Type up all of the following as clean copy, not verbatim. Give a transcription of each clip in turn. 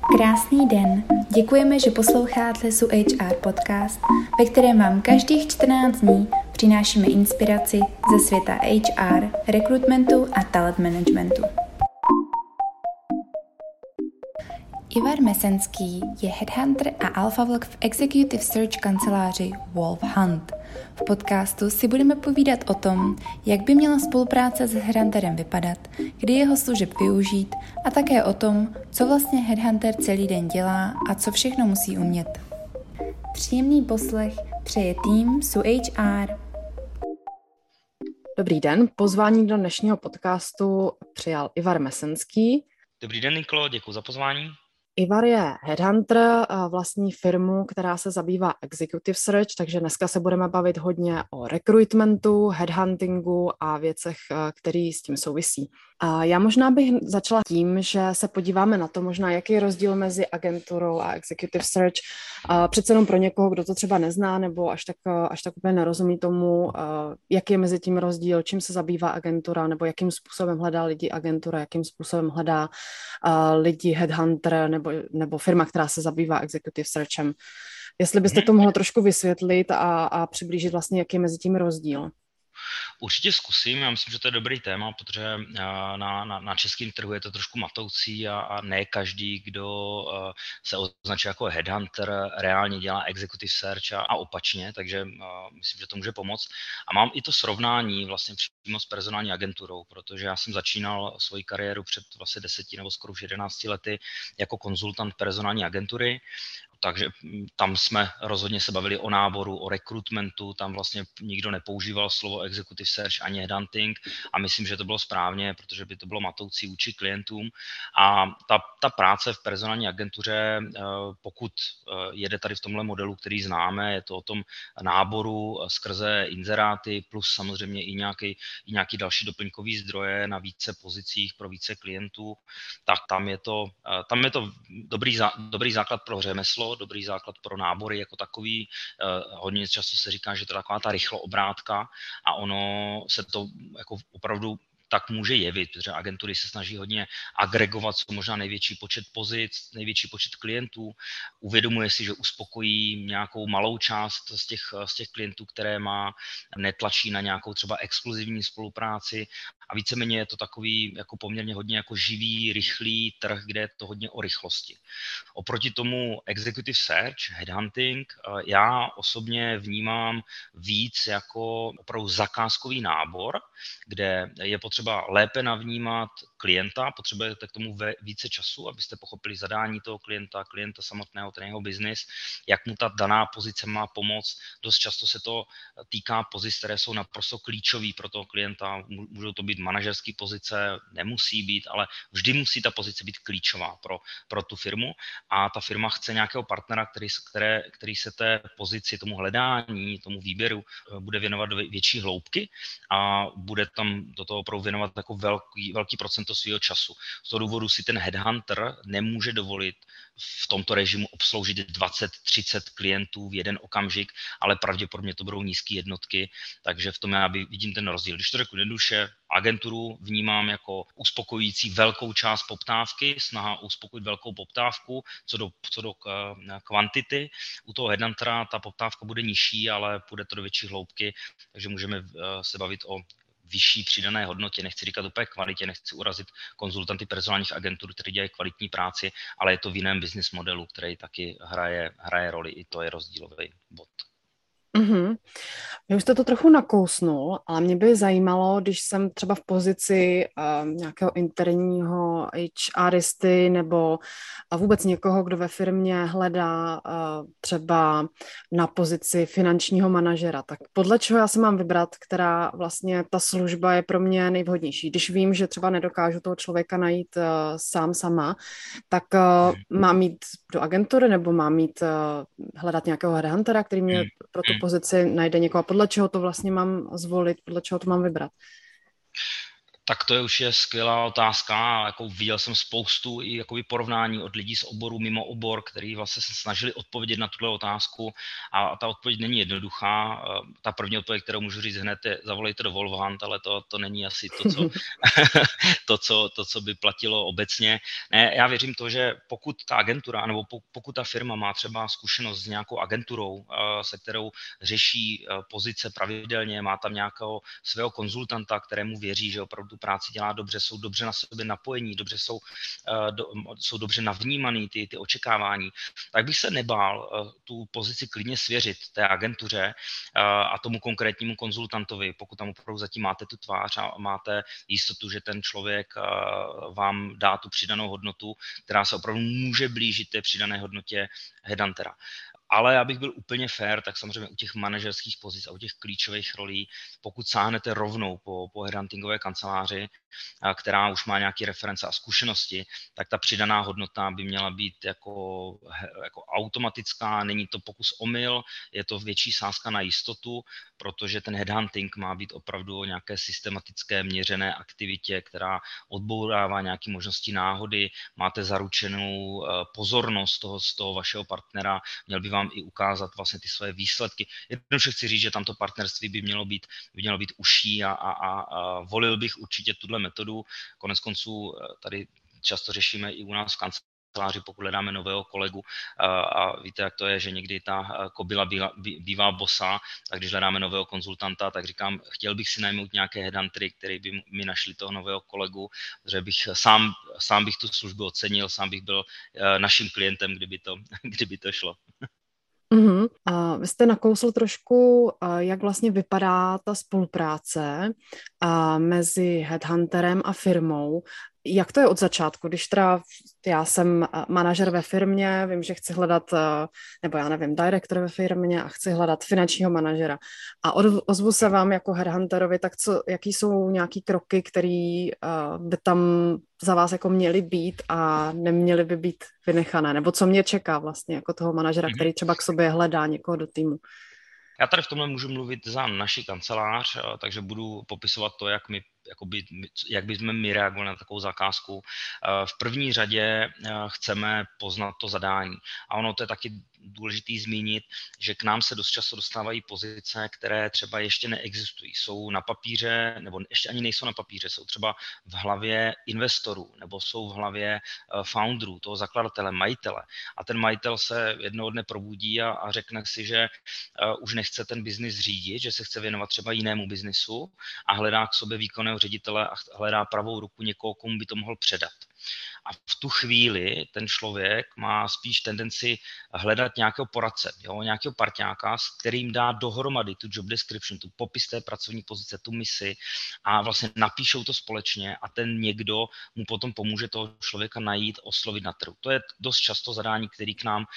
Krásný den. Děkujeme, že posloucháte Su HR podcast, ve kterém vám každých 14 dní přinášíme inspiraci ze světa HR, rekrutmentu a talent managementu. Ivar Mesenský je headhunter a alpha vlog v executive search kanceláři Wolf Hunt. V podcastu si budeme povídat o tom, jak by měla spolupráce s headhunterem vypadat, kdy jeho služeb využít a také o tom, co vlastně headhunter celý den dělá a co všechno musí umět. Příjemný poslech přeje tým Su HR. Dobrý den, pozvání do dnešního podcastu přijal Ivar Mesenský. Dobrý den, Nikolo, děkuji za pozvání. Ivar je headhunter, vlastní firmu, která se zabývá executive search, takže dneska se budeme bavit hodně o recruitmentu, headhuntingu a věcech, které s tím souvisí. A já možná bych začala tím, že se podíváme na to možná, jaký je rozdíl mezi agenturou a executive search. Přece jenom pro někoho, kdo to třeba nezná nebo až tak úplně nerozumí tomu, jaký je mezi tím rozdíl, čím se zabývá agentura nebo jakým způsobem hledá lidi agentura, jakým způsobem hledá lidi headhunter nebo firma, která se zabývá executive searchem. Jestli byste to mohlo trošku vysvětlit a přiblížit vlastně, jaký je mezi tím rozdíl. Určitě zkusím, já myslím, že to je dobrý téma, protože na českém trhu je to trošku matoucí a ne každý, kdo se označuje jako headhunter, reálně dělá executive search a opačně, takže myslím, že to může pomoct. A mám i to srovnání vlastně přímo s personální agenturou, protože já jsem začínal svoji kariéru před vlastně 10 nebo skoro už 11 lety jako konzultant personální agentury. Takže tam jsme rozhodně se bavili o náboru, o rekrutmentu, tam vlastně nikdo nepoužíval slovo executive search ani headhunting a myslím, že to bylo správně, protože by to bylo matoucí vůči klientům. A ta práce v personální agentuře, pokud jede tady v tomhle modelu, který známe, je to o tom náboru skrze inzeráty plus samozřejmě i nějaký další doplňkový zdroje na více pozicích pro více klientů, tak tam je to dobrý základ pro řemeslo, dobrý základ pro nábory jako takový. Hodně často se říká, že to je taková ta rychloobrátka a ono se to jako opravdu tak může jevit, protože agentury se snaží hodně agregovat co možná největší počet pozic, největší počet klientů. Uvědomuje si, že uspokojí nějakou malou část z těch klientů, které má, netlačí na nějakou třeba exkluzivní spolupráci a víceméně je to takový jako poměrně hodně jako živý, rychlý trh, kde je to hodně o rychlosti. Oproti tomu executive search, headhunting, já osobně vnímám víc jako opravdu zakázkový nábor, kde je potřeba lépe navnímat klienta, potřebujete k tomu více času, abyste pochopili zadání toho klienta samotného, ten jeho biznis, jak mu ta daná pozice má pomoct. Dost často se to týká pozic, které jsou naprosto klíčové pro toho klienta. Můžou to být manažerské pozice, nemusí být, ale vždy musí ta pozice být klíčová pro tu firmu a ta firma chce nějakého partnera, který se té pozici, tomu hledání, tomu výběru bude věnovat do větší hloubky a bude tam do toho opravdu věnovat jako velký procento svého času. Z toho důvodu si ten headhunter nemůže dovolit v tomto režimu obsloužit 20-30 klientů v jeden okamžik, ale pravděpodobně to budou nízké jednotky, takže v tom já vidím ten rozdíl. Když to řeknu jednoduše, agenturu vnímám jako uspokojující velkou část poptávky, snaha uspokojit velkou poptávku co do kvantity. U toho headhuntera ta poptávka bude nižší, ale půjde to do větší hloubky, takže můžeme se bavit o vyšší přidané hodnotě, nechci říkat úplně kvalitě, nechci urazit konzultanty personálních agentur, kteří dělají kvalitní práci, ale je to v jiném business modelu, který taky hraje roli, i to je rozdílový bod. Mm-hmm. Vy už jste to trochu nakousnul, ale mě by zajímalo, když jsem třeba v pozici nějakého interního HRisty nebo vůbec někoho, kdo ve firmě hledá třeba na pozici finančního manažera, tak podle čeho já se mám vybrat, která vlastně ta služba je pro mě nejvhodnější. Když vím, že třeba nedokážu toho člověka najít sama, tak mám jít do agentury nebo mám jít hledat nějakého headhuntera, který mě pro tu pozici najde někoho. Podle čeho to vlastně mám zvolit, podle čeho to mám vybrat? Tak to je už skvělá otázka. Jako viděl jsem spoustu i jakoby porovnání od lidí z oboru mimo obor, kteří vlastně se snažili odpovědět na tuhle otázku a ta odpověď není jednoduchá. Ta první odpověď, kterou můžu říct hned, je zavolejte do Wolf Hunt, ale to není asi to, co by platilo obecně. Ne, já věřím to, že pokud ta agentura nebo pokud ta firma má třeba zkušenost s nějakou agenturou, se kterou řeší pozice pravidelně, má tam nějakého svého konzultanta, kterému věří, že opravdu tu práci dělá dobře, jsou dobře na sebe napojení, jsou dobře navnímaný ty očekávání, tak bych se nebál tu pozici klidně svěřit té agentuře a tomu konkrétnímu konzultantovi, pokud tam opravdu zatím máte tu tvář a máte jistotu, že ten člověk vám dá tu přidanou hodnotu, která se opravdu může blížit té přidané hodnotě headhuntera. Ale abych byl úplně fair, tak samozřejmě u těch manažerských pozic a u těch klíčových rolí, pokud sáhnete rovnou po headhuntingové kanceláři, která už má nějaké reference a zkušenosti, tak ta přidaná hodnota by měla být jako automatická, není to pokus omyl, je to větší sázka na jistotu, protože ten headhunting má být opravdu o nějaké systematické měřené aktivitě, která odbourává nějaké možnosti náhody, máte zaručenou pozornost z toho vašeho partnera, měl by vám i ukázat vlastně ty své výsledky. Jednoduše chci říct, že tamto partnerství by mělo být užší a volil bych určitě tuhle metodu. Konec konců tady často řešíme i u nás v kanceláři, pokud hledáme nového kolegu a víte, jak to je, že někdy ta kobila bývá bosá, a když hledáme nového konzultanta, tak říkám, chtěl bych si najmout nějaké headhuntery, který by mi našli toho nového kolegu, protože bych sám bych tu službu ocenil, sám bych byl naším klientem, kdyby to šlo. Mm-hmm. A vy jste nakousl trošku, jak vlastně vypadá ta spolupráce mezi headhunterem a firmou. Jak to je od začátku, když teda já jsem manažer ve firmě, vím, že chci hledat, nebo já nevím, direktor ve firmě a chci hledat finančního manažera a ozvu se vám jako headhunterovi, tak jaký jsou nějaký kroky, které by tam za vás jako měly být a neměly by být vynechané, nebo co mě čeká vlastně jako toho manažera, který třeba k sobě hledá někoho do týmu? Já tady v tomhle můžu mluvit za naši kancelář, takže budu popisovat to, jak bychom my reagovali na takovou zakázku. V první řadě chceme poznat to zadání. A ono to je taky důležitý zmínit, že k nám se dost často dostávají pozice, které třeba ještě neexistují. Jsou na papíře, nebo ještě ani nejsou na papíře, jsou třeba v hlavě investorů, nebo jsou v hlavě founderů, toho zakladatele, majitele. A ten majitel se jednoho dne probudí a řekne si, že už nechce ten biznis řídit, že se chce věnovat třeba jinému biznisu a hledá k sobě výkonného ředitele a hledá pravou ruku někoho, komu by to mohl předat. A v tu chvíli ten člověk má spíš tendenci hledat nějakého poradce, nějakého parťáka, s kterým dá dohromady tu job description, tu popis té pracovní pozice, tu misi a vlastně napíšou to společně a ten někdo mu potom pomůže toho člověka najít, oslovit na trhu. To je dost často zadání, který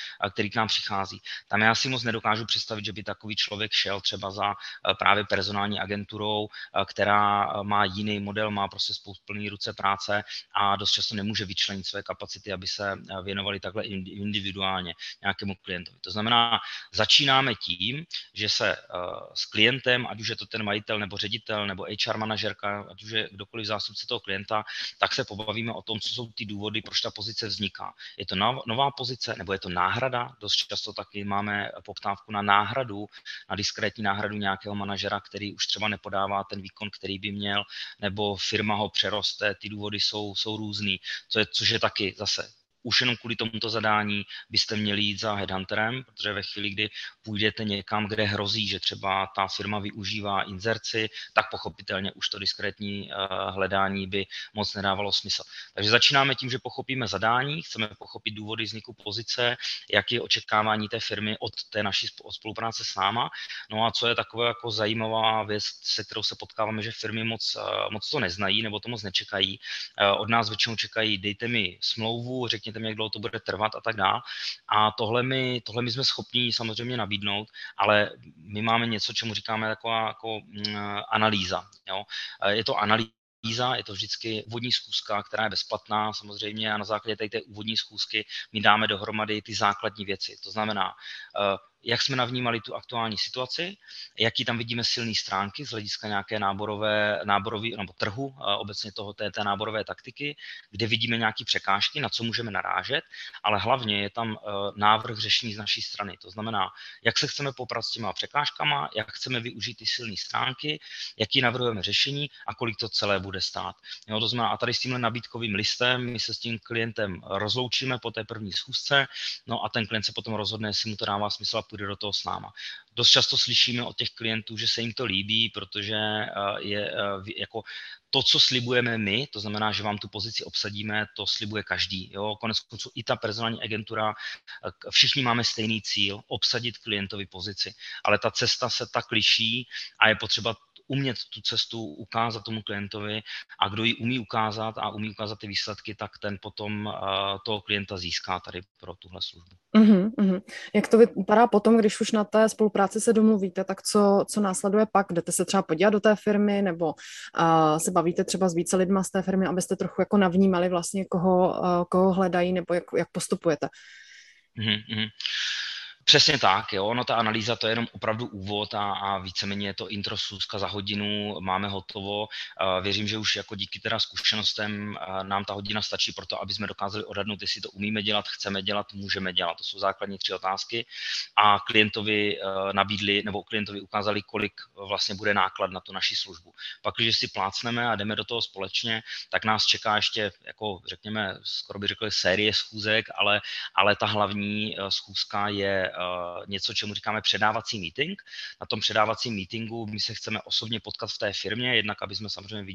k nám přichází. Tam já si moc nedokážu představit, že by takový člověk šel třeba za právě personální agenturou, která má jiný model, má prostě spoustu plný ruce práce a dost často nemůže vyčlenit své kapacity, aby se věnovali takhle individuálně nějakému klientovi. To znamená, začínáme tím, že se s klientem, ať už je to ten majitel nebo ředitel nebo HR manažerka, ať už je kdokoliv zástupce toho klienta, tak se pobavíme o tom, co jsou ty důvody, proč ta pozice vzniká. Je to nová pozice nebo je to náhrada? Dost často taky máme poptávku na náhradu, na diskrétní náhradu nějakého manažera, který už třeba nepodává ten výkon, který by měl, nebo firma ho přeroste, ty důvody jsou různý. Což je taky zase už jenom kvůli tomuto zadání byste měli jít za headhunterem, protože ve chvíli, kdy půjdete někam, kde hrozí, že třeba ta firma využívá inzerci, tak pochopitelně už to diskrétní hledání by moc nedávalo smysl. Takže začínáme tím, že pochopíme zadání, chceme pochopit důvody vzniku pozice, jaké je očekávání té firmy od té naší spolupráce s náma. No a co je taková jako zajímavá věc, se kterou se potkáváme, že firmy moc to neznají nebo to moc nečekají. Od nás většinou čekají, dejte mi smlouvu, řekněte mi, jak dlouho to bude trvat a tak dále. A tohle my jsme schopni samozřejmě nabídnout, ale my máme něco, čemu říkáme taková jako analýza. Jo? Je to analýza, je to vždycky úvodní schůzka, která je bezplatná samozřejmě a na základě té úvodní schůzky my dáme dohromady ty základní věci. To znamená, jak jsme navnímali tu aktuální situaci, jaký tam vidíme silné stránky z hlediska nějaké náborové nebo trhu, obecně té náborové taktiky, kde vidíme nějaké překážky, na co můžeme narážet, ale hlavně je tam návrh řešení z naší strany. To znamená, jak se chceme poprat s těma překážkama, jak chceme využít ty silné stránky, jaký navrhujeme řešení a kolik to celé bude stát. Jo, to znamená, a tady s tímhle nabídkovým listem my se s tím klientem rozloučíme po té první schůzce, no a ten klient se potom rozhodne, jestli mu to dává smysl a půjde do toho s náma. Dost často slyšíme od těch klientů, že se jim to líbí, protože je jako to, co slibujeme my, to znamená, že vám tu pozici obsadíme, to slibuje každý. Jo? Konec konců i ta personální agentura, všichni máme stejný cíl, obsadit klientovi pozici, ale ta cesta se tak liší a je potřeba umět tu cestu ukázat tomu klientovi a kdo ji umí ukázat a umí ukázat ty výsledky, tak ten potom toho klienta získá tady pro tuhle službu. Jak to vypadá potom, když už na té spolupráci se domluvíte, tak co následuje pak? Jdete se třeba podívat do té firmy nebo se bavíte třeba s více lidma z té firmy, abyste trochu jako navnímali vlastně, koho hledají nebo jak postupujete? Přesně tak, jo. No ta analýza to je jenom opravdu úvod a víceméně je to intro schůzka za hodinu, máme hotovo. Věřím, že už jako díky teda zkušenostem nám ta hodina stačí pro to, aby jsme dokázali odhadnout, jestli to umíme dělat, chceme dělat, můžeme dělat. To jsou základní 3 otázky a klientovi nabídli nebo klientovi ukázali, kolik vlastně bude náklad na tu naši službu. Pak, když si plácneme a jdeme do toho společně, tak nás čeká ještě, jako řekněme, skoro by řekli série schůzek, ale ta hlavní schůzka je něco, čemu říkáme předávací meeting. Na tom předávacím meetingu my se chceme osobně potkat v té firmě, jednak aby jsme samozřejmě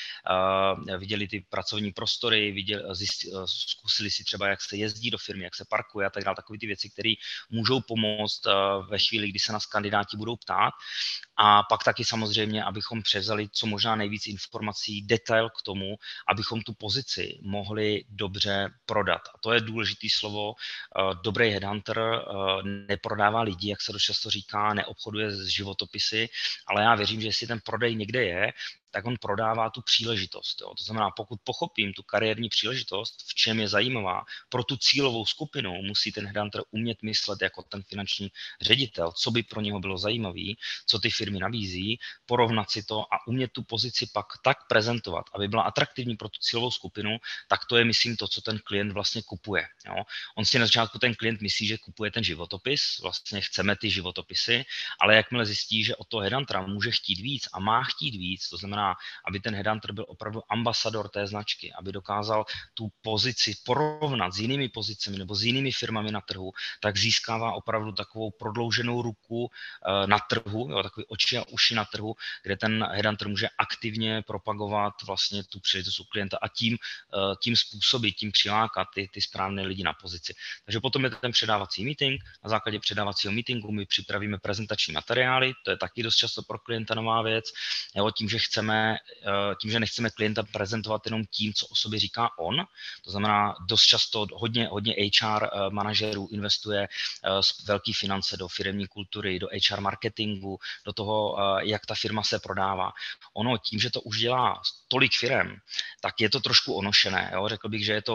viděli ty pracovní prostory, zkusili si třeba, jak se jezdí do firmy, jak se parkuje a tak dále, takové ty věci, které můžou pomoct ve chvíli, kdy se nás kandidáti budou ptát. A pak taky samozřejmě, abychom převzali co možná nejvíc informací, detail k tomu, abychom tu pozici mohli dobře prodat. A to je důležitý slovo. Dobrý headhunter neprodává lidi, jak se to často říká, neobchoduje s životopisy, ale já věřím, že jestli ten prodej někde je, tak on prodává tu příležitost. Jo. To znamená, pokud pochopím tu kariérní příležitost, v čem je zajímavá, pro tu cílovou skupinu musí ten headhunter umět myslet jako ten finanční ředitel, co by pro něho bylo zajímavé, co ty firmy nabízí, porovnat si to a umět tu pozici pak tak prezentovat, aby byla atraktivní pro tu cílovou skupinu, tak to je, myslím, to, co ten klient vlastně kupuje. Jo. On si na začátku ten klient myslí, že kupuje ten životopis, vlastně chceme ty životopisy, ale jakmile zjistí, že od toho headhuntera může chtít víc a má chtít víc, to znamená, aby ten headhunter byl opravdu ambasador té značky, aby dokázal tu pozici porovnat s jinými pozicemi nebo s jinými firmami na trhu, tak získává opravdu takovou prodlouženou ruku na trhu, jo, takový oči a uši na trhu, kde ten headhunter může aktivně propagovat vlastně tu příležitost u klienta a tím způsobit, tím přilákat ty správné lidi na pozici. Takže potom je ten předávací meeting. Na základě předávacího meetingu my připravíme prezentační materiály, to je taky dost často pro klienta nová věc, jo, tím, že nechceme klienta prezentovat jenom tím, co o sobě říká on. To znamená, dost často hodně HR manažerů investuje velké finance do firemní kultury, do HR marketingu, do toho, jak ta firma se prodává. Ono tím, že to už dělá tolik firem, tak je to trošku onošené. Jo? Řekl bych, že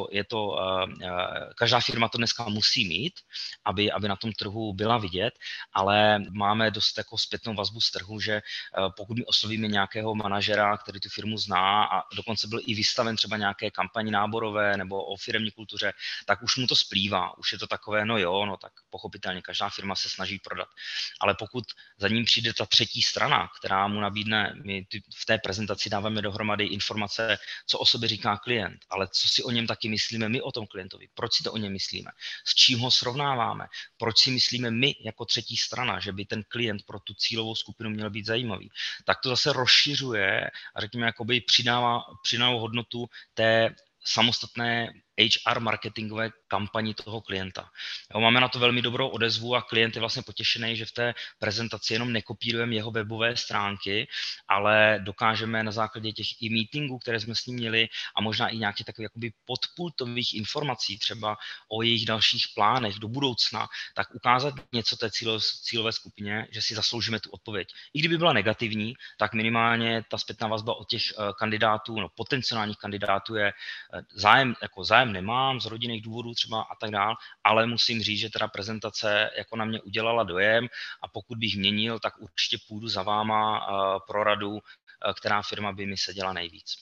každá firma to dneska musí mít, aby na tom trhu byla vidět, ale máme dost jako zpětnou vazbu z trhu, že pokud my oslovíme nějakého manažera, který tu firmu zná a dokonce byl i vystaven třeba nějaké kampani náborové nebo o firemní kultuře, tak už mu to splývá. Už je to takové, tak pochopitelně každá firma se snaží prodat. Ale pokud za ním přijde ta třetí strana, která mu nabídne, my v té prezentaci dáváme dohromady informace, co o sobě říká klient, ale co si o něm taky myslíme my o tom klientovi, proč si to o něm myslíme, s čím ho srovnáváme, proč si myslíme my jako třetí strana, že by ten klient pro tu cílovou skupinu měl být zajímavý, tak to zase rozšiřuje a řekněme, jakoby přidává hodnotu té samostatné HR marketingové kampani toho klienta. Jo, máme na to velmi dobrou odezvu a klient je vlastně potěšený, že v té prezentaci jenom nekopírujeme jeho webové stránky, ale dokážeme na základě těch i meetingů, které jsme s ním měli a možná i nějakých takových jakoby podpultových informací třeba o jejich dalších plánech do budoucna, tak ukázat něco té cílové skupině, že si zasloužíme tu odpověď. I kdyby byla negativní, tak minimálně ta zpětná vazba od těch kandidátů, potenciálních kandidátů je zájem zájem nemám z rodinných důvodů třeba a tak dál, ale musím říct, že teda prezentace jako na mě udělala dojem a pokud bych měnil, tak určitě půjdu za váma pro radu, která firma by mi seděla nejvíc.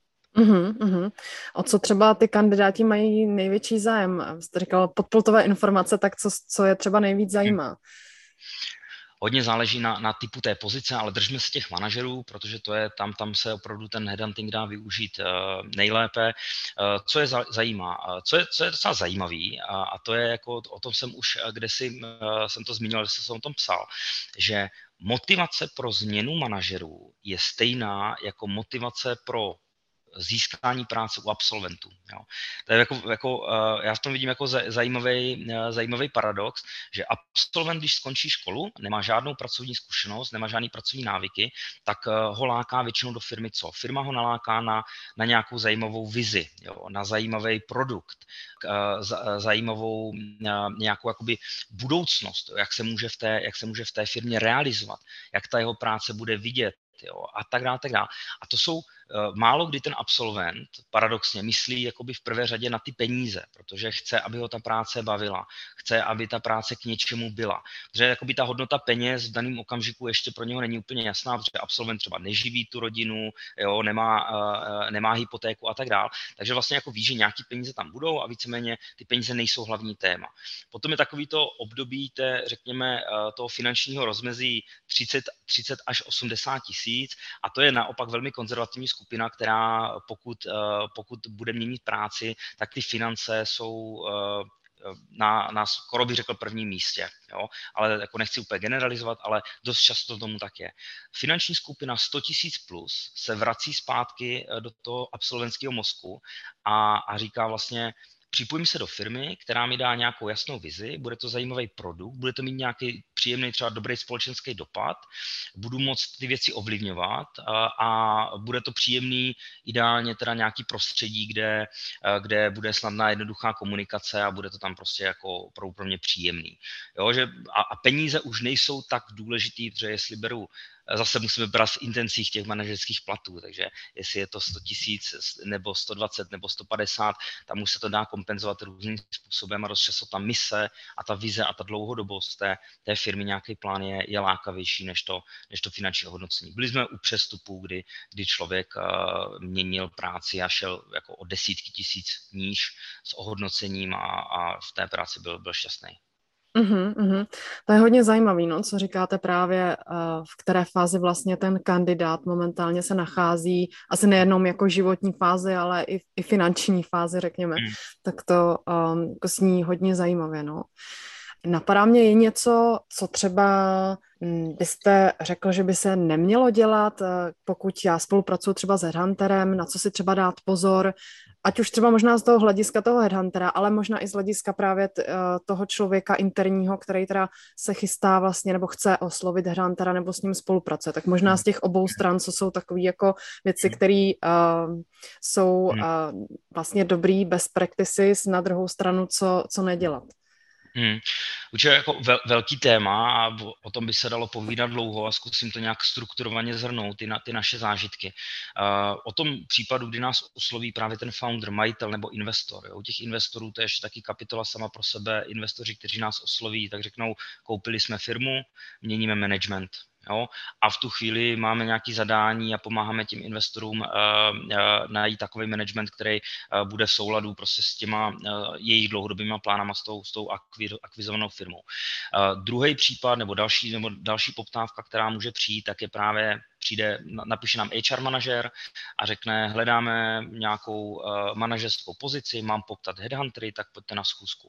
O co třeba ty kandidáti mají největší zájem? Jste říkal podpultové informace, tak co je třeba nejvíc zajímá? Hodně záleží na typu té pozice, ale držme se těch manažerů, protože to je tam se opravdu ten headhunting dá využít nejlépe. Co je zajímá? Co je docela zajímavý a to je jako, o tom jsem už kdesi jsem to zmínil, že jsem o tom psal, že motivace pro změnu manažerů je stejná jako motivace pro získání práce u absolventů. Jo. To je já v tom vidím jako zajímavý paradox, že absolvent, když skončí školu, nemá žádnou pracovní zkušenost, nemá žádný pracovní návyky, tak ho láká většinou do firmy co? Firma ho naláká na nějakou zajímavou vizi, jo, na zajímavý produkt, zajímavou nějakou jakoby budoucnost, jak se může v té firmě realizovat, jak ta jeho práce bude vidět, jo, a tak dále. A to jsou málo kdy ten absolvent paradoxně myslí jakoby v prvé řadě na ty peníze, protože chce, aby ho ta práce bavila, chce, aby ta práce k něčemu byla. Protože jakoby ta hodnota peněz v daném okamžiku ještě pro něho není úplně jasná, protože absolvent třeba neživí tu rodinu, jo, nemá hypotéku a tak dále. Takže vlastně jako ví, že nějaký peníze tam budou a víceméně ty peníze nejsou hlavní téma. Potom je takový to období řekněme toho finančního rozmezí 30 až 80 tisíc a to je naopak velmi konzervativní skupina, která pokud bude měnit práci, tak ty finance jsou na skoro bych řekl prvním místě. Jo? Ale jako nechci úplně generalizovat, ale dost často tomu tak je. Finanční skupina 100 tisíc plus se vrací zpátky do toho absolventského mozku a říká vlastně, připojím se do firmy, která mi dá nějakou jasnou vizi, bude to zajímavý produkt, bude to mít nějaký příjemný, třeba dobrý společenský dopad, budu moct ty věci ovlivňovat a bude to příjemný, ideálně teda nějaký prostředí, kde bude snadná jednoduchá komunikace a bude to tam prostě jako pro mě příjemný. Jo, že a peníze už nejsou tak důležitý, protože jestli beru zase musíme brát v intencích těch manažerských platů, takže jestli je to 100 tisíc nebo 120 nebo 150, tam už se to dá kompenzovat různým způsobem a dost často ta mise a ta vize a ta dlouhodobost té firmy, nějaký plán je lákavější než to finanční hodnocení. Byli jsme u přestupu, kdy člověk měnil práci a šel jako o desítky tisíc níž s ohodnocením a v té práci byl šťastný. To je hodně zajímavý, no, co říkáte právě, v které fázi vlastně ten kandidát momentálně se nachází, asi nejenom jako životní fázi, ale i finanční fázi, řekněme, tak to jako zní hodně zajímavě, no. Napadá mě je něco, co třeba byste řekl, že by se nemělo dělat, pokud já spolupracuji třeba s headhunterem, na co si třeba dát pozor, ať už třeba možná z toho hlediska toho headhuntera, ale možná i z hlediska právě toho člověka interního, který teda se chystá vlastně nebo chce oslovit headhuntera nebo s ním spolupracuje. Tak možná z těch obou stran, co jsou takové jako věci, které jsou vlastně dobrý best practices, na druhou stranu, co nedělat. Určitě jako velký téma a o tom by se dalo povídat dlouho a zkusím to nějak strukturovaně zhrnout, ty naše zážitky. O tom případu, kdy nás osloví právě ten founder, majitel nebo investor. Jo. U těch investorů to je ještě taky kapitola sama pro sebe. Investoři, kteří nás osloví, tak řeknou, koupili jsme firmu, měníme management. Jo? A v tu chvíli máme nějaké zadání a pomáháme těm investorům najít takový management, který bude v souladu prostě s těma jejich dlouhodobýma plánama s tou akvizovanou firmou. Druhý případ nebo další poptávka, která může přijít, tak je právě napíše nám HR manažer a řekne, hledáme nějakou manažerskou pozici, mám poptat headhuntery, tak pojďte na schůzku.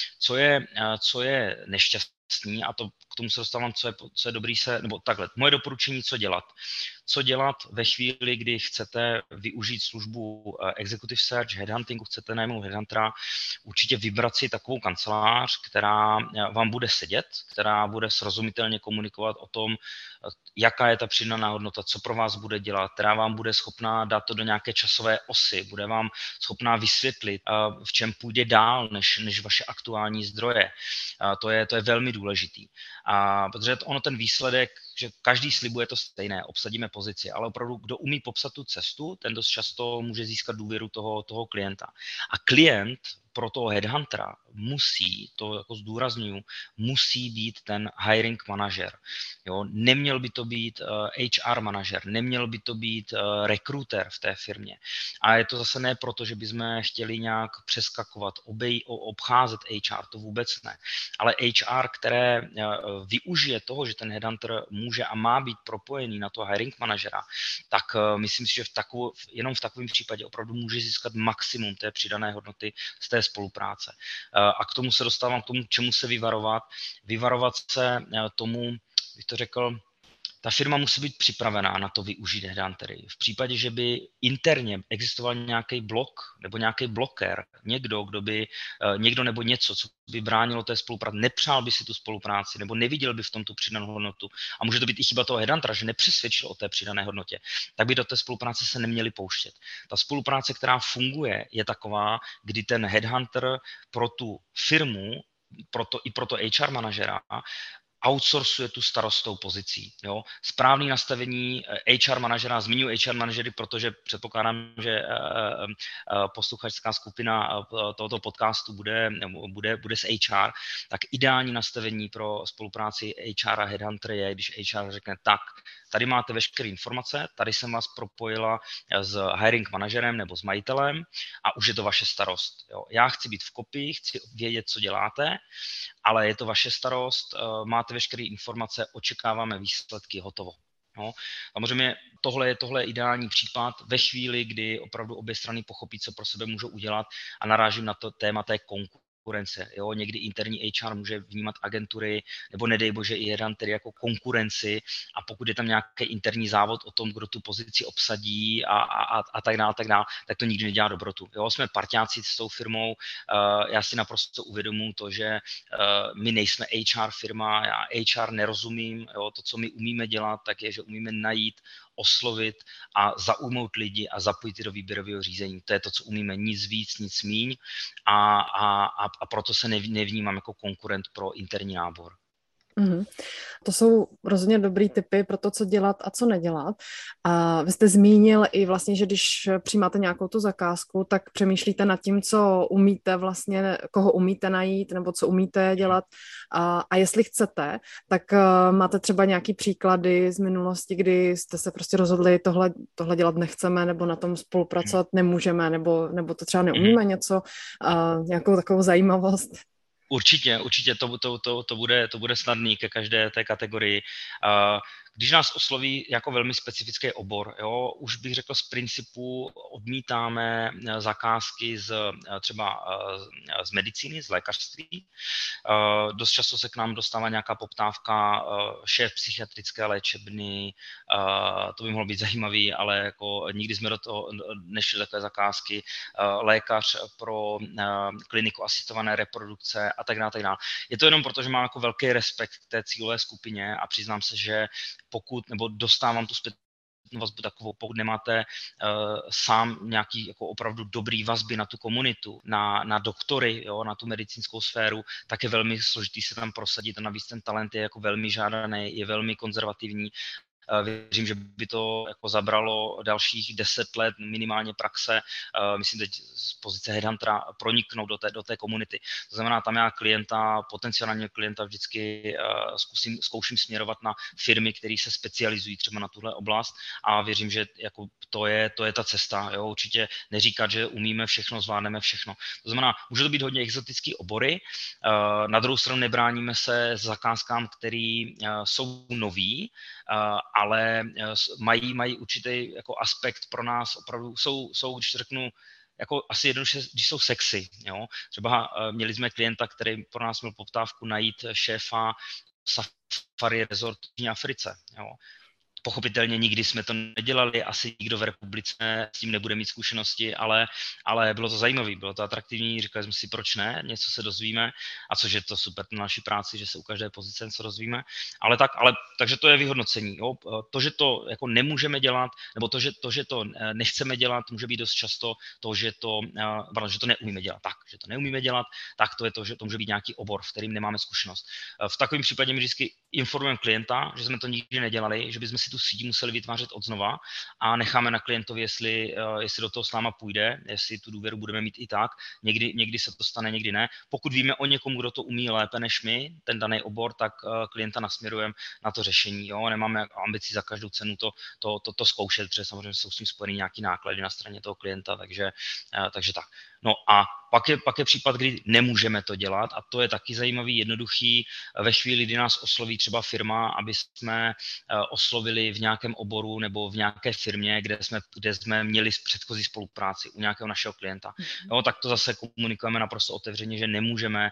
Co je nešťastný, a to k tomu se dostávám, co je dobrý nebo takhle, moje doporučení, co dělat. Co dělat ve chvíli, kdy chcete využít službu executive search, headhuntingu, chcete najmout headhuntera, určitě vybrat si takovou kancelář, která vám bude sedět, která bude srozumitelně komunikovat o tom, jaká je ta přidaná hodnota hodnota, co pro vás bude dělat, která vám bude schopná dát to do nějaké časové osy, bude vám schopná vysvětlit, v čem půjde dál, než vaše aktuální zdroje. To je velmi důležitý. Protože ono ten výsledek, že každý slibuje to stejné, obsadíme pozici, ale opravdu, kdo umí popsat tu cestu, ten dost často může získat důvěru toho klienta. A klient pro toho headhuntera musí, to jako zdůraznuju, musí být ten hiring manažer. Jo? Neměl by to být HR manažer, neměl by to být recruiter v té firmě. A je to zase ne proto, že bychom chtěli nějak přeskakovat, obcházet HR, to vůbec ne. Ale HR, které využije toho, že ten headhunter může a má být propojený na toho hiring manažera, tak myslím si, že jenom v takovém případě opravdu může získat maximum té přidané hodnoty z té spolupráce. A k tomu se dostávám, k tomu, čemu se vyvarovat. Vyvarovat se tomu, bych to řekl, ta firma musí být připravená na to využít headhuntery. V případě, že by interně existoval nějaký blok nebo nějaký bloker, někdo nebo něco, co by bránilo té spolupráci, nepřál by si tu spolupráci nebo neviděl by v tom tu přidanou hodnotu, a může to být i chyba toho headhuntera, že nepřesvědčil o té přidané hodnotě, tak by do té spolupráce se neměli pouštět. Ta spolupráce, která funguje, je taková, kdy ten headhunter pro tu firmu, i pro to HR manažera, outsourcuje tu starostou pozicí. Jo? Správný nastavení HR manažera, zmiňuji HR manažery, protože předpokládám, že posluchačská skupina tohoto podcastu bude s HR, tak ideální nastavení pro spolupráci HR a headhunter je, když HR řekne tak, tady máte veškeré informace, tady jsem vás propojila s hiring manažerem nebo s majitelem a už je to vaše starost. Jo? Já chci být v kopii, chci vědět, co děláte, ale je to vaše starost, máte veškeré informace, očekáváme výsledky, hotovo. No, samozřejmě tohle je ideální případ ve chvíli, kdy opravdu obě strany pochopí, co pro sebe můžou udělat, a narážím na to téma té konkurence. Jo? Někdy interní HR může vnímat agentury nebo nedej bože i headhuntery jako konkurenci, a pokud je tam nějaký interní závod o tom, kdo tu pozici obsadí a tak dále, tak to nikdy nedělá dobrotu. Jo? Jsme parťáci s tou firmou, já si naprosto uvědomuji to, že my nejsme HR firma, já HR nerozumím, jo? To, co my umíme dělat, tak je, že umíme najít, oslovit a zaujmout lidi a zapojit je do výběrového řízení. To je to, co umíme, nic víc, nic míň, a proto se nevnímám jako konkurent pro interní nábor. Mm-hmm. To jsou rozhodně dobrý tipy pro to, co dělat a co nedělat. A vy jste zmínil i vlastně, že když přijímáte nějakou tu zakázku, tak přemýšlíte nad tím, co umíte vlastně, koho umíte najít nebo co umíte dělat. A jestli chcete, tak máte třeba nějaký příklady z minulosti, kdy jste se prostě rozhodli, tohle dělat nechceme, nebo na tom spolupracovat nemůžeme, nebo to třeba neumíme něco, nějakou takovou zajímavost. Určitě, to bude snadný ke každé té kategorii. Když nás osloví jako velmi specifický obor, jo, už bych řekl z principu odmítáme zakázky třeba z medicíny, z lékařství. Dost často se k nám dostává nějaká poptávka, šéf psychiatrické léčebny, to by mohlo být zajímavý, ale jako nikdy jsme do toho nešli takové zakázky, lékař pro kliniku asistované reprodukce a tak dále. Je to jenom proto, že mám jako velký respekt k té cílové skupině a přiznám se, že nebo dostávám tu zpětnou vazbu takovou, pokud nemáte sám nějaký jako opravdu dobrý vazby na tu komunitu, na doktory, jo, na tu medicínskou sféru, tak je velmi složitý se tam prosadit, a navíc ten talent je jako velmi žádaný, je velmi konzervativní. Věřím, že by to jako zabralo dalších 10 let minimálně praxe, myslím teď z pozice headhuntera, proniknout do té komunity. To znamená, tam já potenciálního klienta vždycky zkouším směrovat na firmy, které se specializují třeba na tuhle oblast, a věřím, že jako to je ta cesta. Jo? Určitě neříkat, že umíme všechno, zvládneme všechno. To znamená, může to být hodně exotický obory, na druhou stranu nebráníme se zakázkám, které jsou nový, ale mají určitý jako aspekt pro nás, opravdu jsou, když řeknu, jako asi jednoduše, když jsou sexy. Jo? Třeba měli jsme klienta, který pro nás měl poptávku najít šéfa safari resort v Africe. Jo? Pochopitelně nikdy jsme to nedělali, asi nikdo v republice s tím nebude mít zkušenosti, ale bylo to zajímavé, bylo to atraktivní, říkali jsme si, proč ne, něco se dozvíme, a což je to super na naší práci, že se u každé pozice něco dozvíme, takže to je vyhodnocení. Jo? To, že to jako nemůžeme dělat, nebo to, že to nechceme dělat, může být dost často to, že to neumíme dělat. Že to neumíme dělat, tak to je to, že to může být nějaký obor, v kterým nemáme zkušenost. V takovém případě my vždycky informujeme klienta, že jsme to nikdy nedělali, že bychom si tu síť museli vytvářet odznova a necháme na klientovi, jestli do toho s náma půjde, jestli tu důvěru budeme mít i tak. Někdy se to stane, někdy ne. Pokud víme o někom, kdo to umí lépe než my, ten daný obor, tak klienta nasměrujeme na to řešení. Jo? Nemáme ambici za každou cenu to zkoušet, protože samozřejmě jsou s tím spojený nějaký náklady na straně toho klienta, takže tak. No a pak je případ, kdy nemůžeme to dělat a to je taky zajímavý, jednoduchý. Ve chvíli, kdy nás osloví třeba firma, aby jsme oslovili v nějakém oboru nebo v nějaké firmě, kde jsme měli předchozí spolupráci u nějakého našeho klienta. Jo, tak to zase komunikujeme naprosto otevřeně, že nemůžeme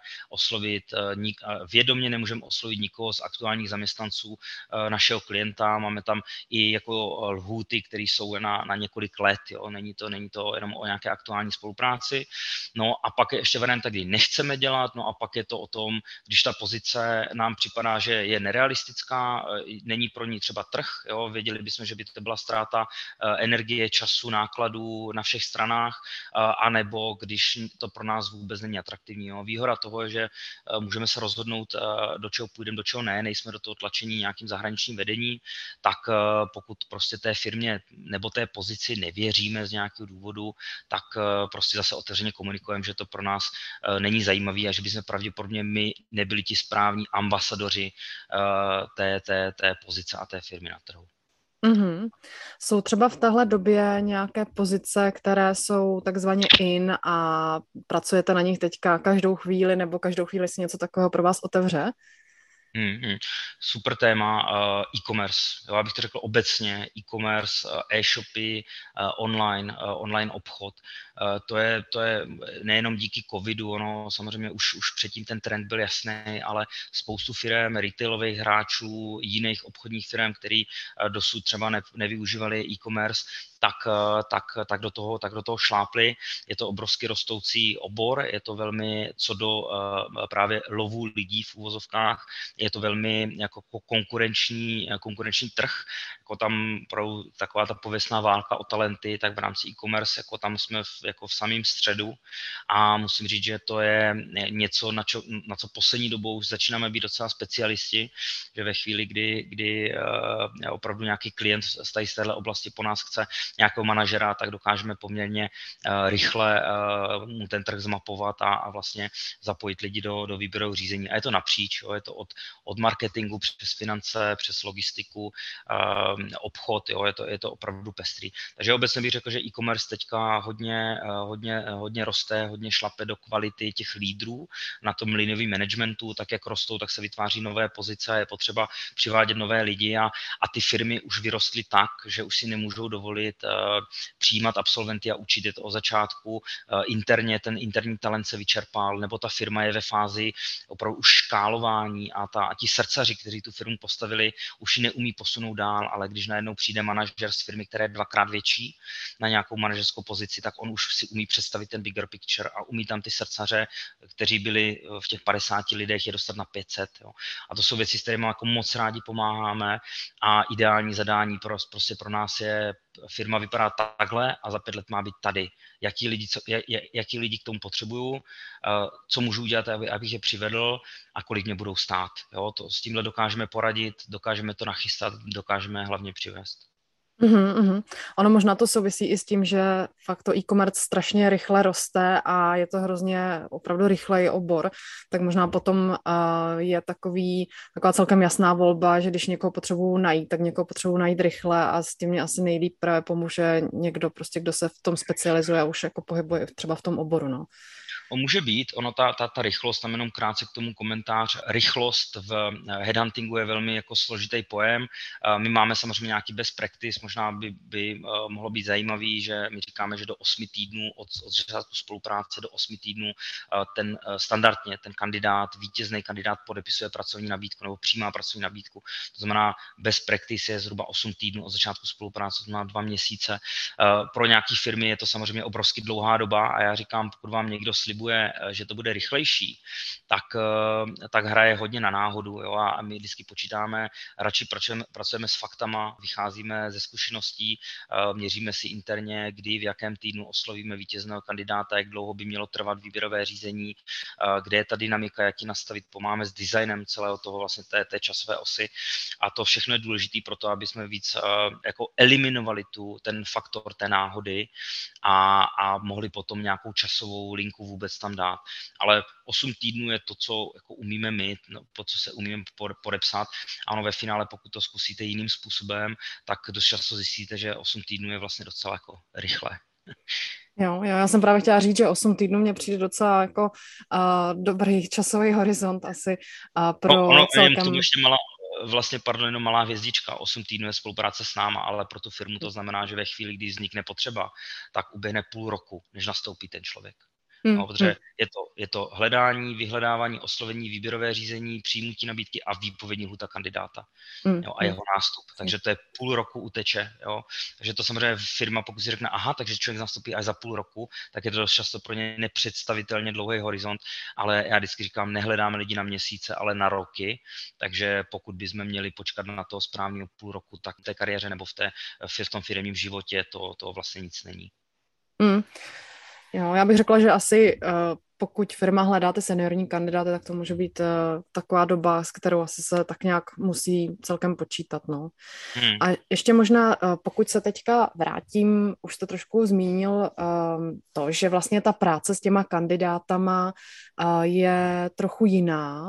vědomě nemůžeme oslovit nikoho z aktuálních zaměstnanců našeho klienta. Máme tam i jako lhůty, které jsou na několik let. Jo. Není to jenom o nějaké aktuální spolupráci. No a pak je ještě varianta, kdy nechceme dělat, no a pak je to o tom, když ta pozice nám připadá, že je nerealistická, není pro ní třeba trh, jo, věděli bychom, že by to byla ztráta energie, času, nákladů na všech stranách, anebo když to pro nás vůbec není atraktivní. Jo. Výhoda toho je, že můžeme se rozhodnout, do čeho půjdeme, do čeho ne, nejsme do toho tlačení nějakým zahraničním vedením, tak pokud prostě té firmě nebo té pozici nevěříme z nějakého důvodu, tak prostě zase otevřeně komunikujeme, že to pro nás není zajímavý a že bychom pravděpodobně my nebyli ti správní ambasadoři té pozice a té firmy na trhu. Mm-hmm. Jsou třeba v téhle době nějaké pozice, které jsou takzvaně in a pracujete na nich teďka každou chvíli nebo každou chvíli si něco takového pro vás otevře? Super téma, e-commerce. Já bych to řekl obecně, e-commerce, e-shopy, online obchod. To je nejenom díky covidu, ono samozřejmě už předtím ten trend byl jasný, ale spoustu firem, retailových hráčů, jiných obchodních firm, který dosud třeba nevyužívali e-commerce, tak do toho šlápli. Je to obrovsky rostoucí obor, je to velmi co do právě lovu lidí v uvozovkách, je to velmi jako konkurenční trh, jako tam taková ta pověstná válka o talenty, tak v rámci e-commerce jako tam jsme v samém středu a musím říct, že to je něco, na co poslední dobou už začínáme být docela specialisti, že ve chvíli, kdy opravdu nějaký klient z téhle oblasti po nás chce nějakého manažera, tak dokážeme poměrně rychle mu ten trh zmapovat a vlastně zapojit lidi do výběrového řízení. A je to napříč, jo, je to od marketingu přes finance, přes logistiku, obchod, jo, je to opravdu pestrý. Takže obecně bych řekl, že e-commerce teďka hodně roste, hodně šlape do kvality těch lídrů na tom lineovém managementu, tak jak rostou, tak se vytváří nové pozice, je potřeba přivádět nové lidi a ty firmy už vyrostly tak, že už si nemůžou dovolit přijímat absolventy a učit je to od začátku. Interně ten interní talent se vyčerpal, nebo ta firma je ve fázi opravdu už škálování a ti srdcaři, kteří tu firmu postavili, už ji neumí posunout dál, ale když najednou přijde manažer z firmy, která je 2x větší na nějakou manažerskou pozici, tak on už si umí představit ten bigger picture a umí tam ty srdcaře, kteří byli v těch 50 lidech, je dostat na 500. Jo. A to jsou věci, s kterými jako moc rádi pomáháme a ideální zadání prostě pro nás je firma vypadá takhle a za 5 let má být tady. Jaký lidi k tomu potřebuju, co můžu udělat, abych je přivedl a kolik mě budou stát. Jo, s tímhle dokážeme poradit, dokážeme to nachystat, dokážeme hlavně přivést. Ono možná to souvisí i s tím, že fakt to e-commerce strašně rychle roste a je to hrozně opravdu rychlej obor, tak možná potom je taková celkem jasná volba, že když někoho potřebuju najít, tak někoho potřebuju najít rychle a s tím mě asi nejlíp právě pomůže někdo prostě, kdo se v tom specializuje a už jako pohybuje třeba v tom oboru, no. Může být, ta rychlost, tam jenom krátce k tomu komentář, rychlost v headhuntingu je velmi jako složitý pojem. My máme samozřejmě nějaký best practice, možná by mohlo být zajímavý, že my říkáme, že do 8 týdnů od začátku spolupráce do 8 týdnů standardně ten vítězný kandidát podepisuje pracovní nabídku nebo přijímá pracovní nabídku. To znamená, best practice je zhruba 8 týdnů od začátku spolupráce, to znamená 2 měsíce. Pro nějaké firmy je to samozřejmě obrovsky dlouhá doba a já říkám, pokud vám někdo slibuje, že to bude rychlejší, tak hraje hodně na náhodu. Jo? A my vždycky počítáme, radši pracujeme s faktama, vycházíme ze zkušeností, měříme si interně, kdy v jakém týdnu oslovíme vítězného kandidáta, jak dlouho by mělo trvat výběrové řízení, kde je ta dynamika, jak ji nastavit, pomáháme s designem celého toho vlastně té časové osy a to všechno je důležité pro to, aby jsme víc jako eliminovali ten faktor té náhody a mohli potom nějakou časovou linku vůbec tam dát. Ale 8 týdnů je to, co jako umíme my, po co se umíme podepsat. Ano, ve finále, pokud to zkusíte jiným způsobem, tak dost často zjistíte, že 8 týdnů je vlastně docela jako rychle. Jo, já jsem právě chtěla říct, že 8 týdnů mně přijde docela jako dobrý časový horizont asi pro celkem... To ještě jenom malá hvězdička, 8 týdnů je spolupráce s náma, ale pro tu firmu to znamená, že ve chvíli, kdy vznikne potřeba, tak uběhne půl roku, než nastoupí ten člověk. No, protože je to hledání, vyhledávání, oslovení, výběrové řízení, přijmutí nabídky a výpovědní lhůta kandidáta a jeho nástup. Takže to je půl roku uteče. Jo. Takže to samozřejmě firma, pokud si řekne, aha, takže člověk nastoupí až za půl roku, tak je to dost často pro ně nepředstavitelně dlouhý horizont, ale já vždycky říkám, nehledáme lidi na měsíce, ale na roky, takže pokud bychom měli počkat na toho správného půl roku, tak v té kariéře nebo v tom firemním životě to vlastně nic není. Jo, já bych řekla, že asi pokud firma hledá ty seniorní kandidáty, tak to může být taková doba, s kterou asi se tak nějak musí celkem počítat. No. A ještě možná, pokud se teďka vrátím, už jste trošku zmínil to, že vlastně ta práce s těma kandidátama je trochu jiná.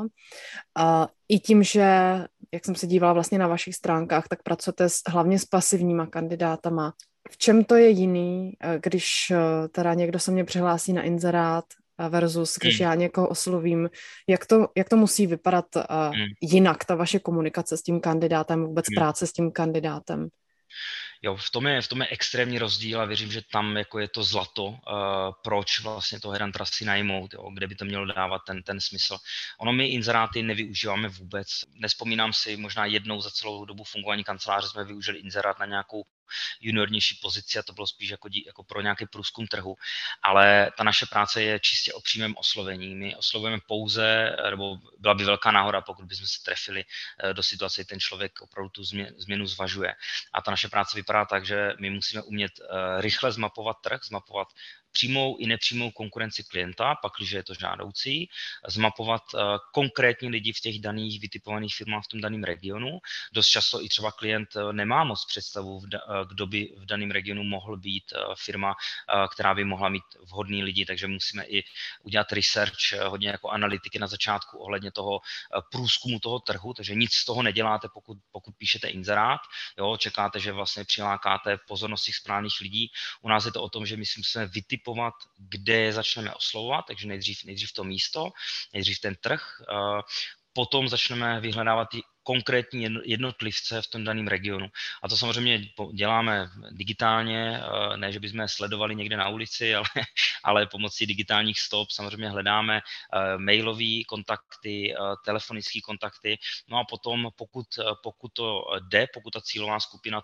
I tím, že, jak jsem se dívala vlastně na vašich stránkách, tak pracujete hlavně s pasivníma kandidátama. V čem to je jiný, když teda někdo se mě přihlásí na inzerát versus když já někoho oslovím, jak to musí vypadat jinak, ta vaše komunikace s tím kandidátem, vůbec práce s tím kandidátem? Jo, v tom je extrémní rozdíl a věřím, že tam jako je to zlato, proč vlastně to headhuntera si najmout, jo, kde by to mělo dávat ten smysl. Ono my inzeráty nevyužíváme vůbec. Nespomínám si, možná jednou za celou dobu fungování kanceláře jsme využili inzerát na nějakou juniornější pozici a to bylo spíš jako pro nějaký průzkum trhu, ale ta naše práce je čistě o přímém oslovení. My oslovujeme pouze, nebo byla by velká náhoda, pokud bychom se trefili do situace, kdy ten člověk opravdu tu změnu zvažuje. A ta naše práce vypadá tak, že my musíme umět rychle zmapovat trh, zmapovat přímou i nepřímou konkurenci klienta, pakliže je to žádoucí, zmapovat konkrétní lidi v těch daných vytipovaných firmách v tom daném regionu. Dost často i třeba klient nemá moc představu, kdo by v daném regionu mohl být firma, která by mohla mít vhodný lidi, takže musíme i udělat research, hodně jako analytiky na začátku ohledně toho průzkumu toho trhu, takže nic z toho neděláte, pokud píšete inzerát, jo, čekáte, že vlastně přilákáte pozornost těch správných lidí. U nás je to o tom, že my si musíme vytipovat, kde je začneme oslovovat, takže nejdřív to místo, nejdřív ten trh, potom začneme vyhledávat ty konkrétní jednotlivce v tom daném regionu. A to samozřejmě děláme digitálně, ne, že bychom je sledovali někde na ulici, ale pomocí digitálních stop samozřejmě hledáme mailové kontakty, telefonické kontakty. No a potom, pokud to jde, pokud ta cílová skupina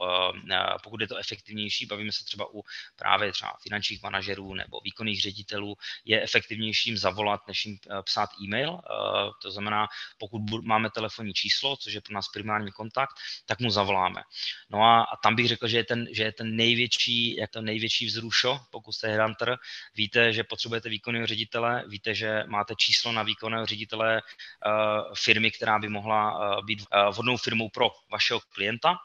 pokud je to efektivnější, bavíme se třeba právě finančních manažerů nebo výkonných ředitelů, je efektivnější jim zavolat, než jim psát e-mail. To znamená, pokud máme telefonní číslo, což je pro nás primární kontakt, tak mu zavoláme. No a tam bych řekl, že je ten největší vzrušo, pokud jste headhunter, víte, že potřebujete výkonného ředitele, víte, že máte číslo na výkonného ředitele firmy, která by mohla být vhodnou firmou pro vašeho klienta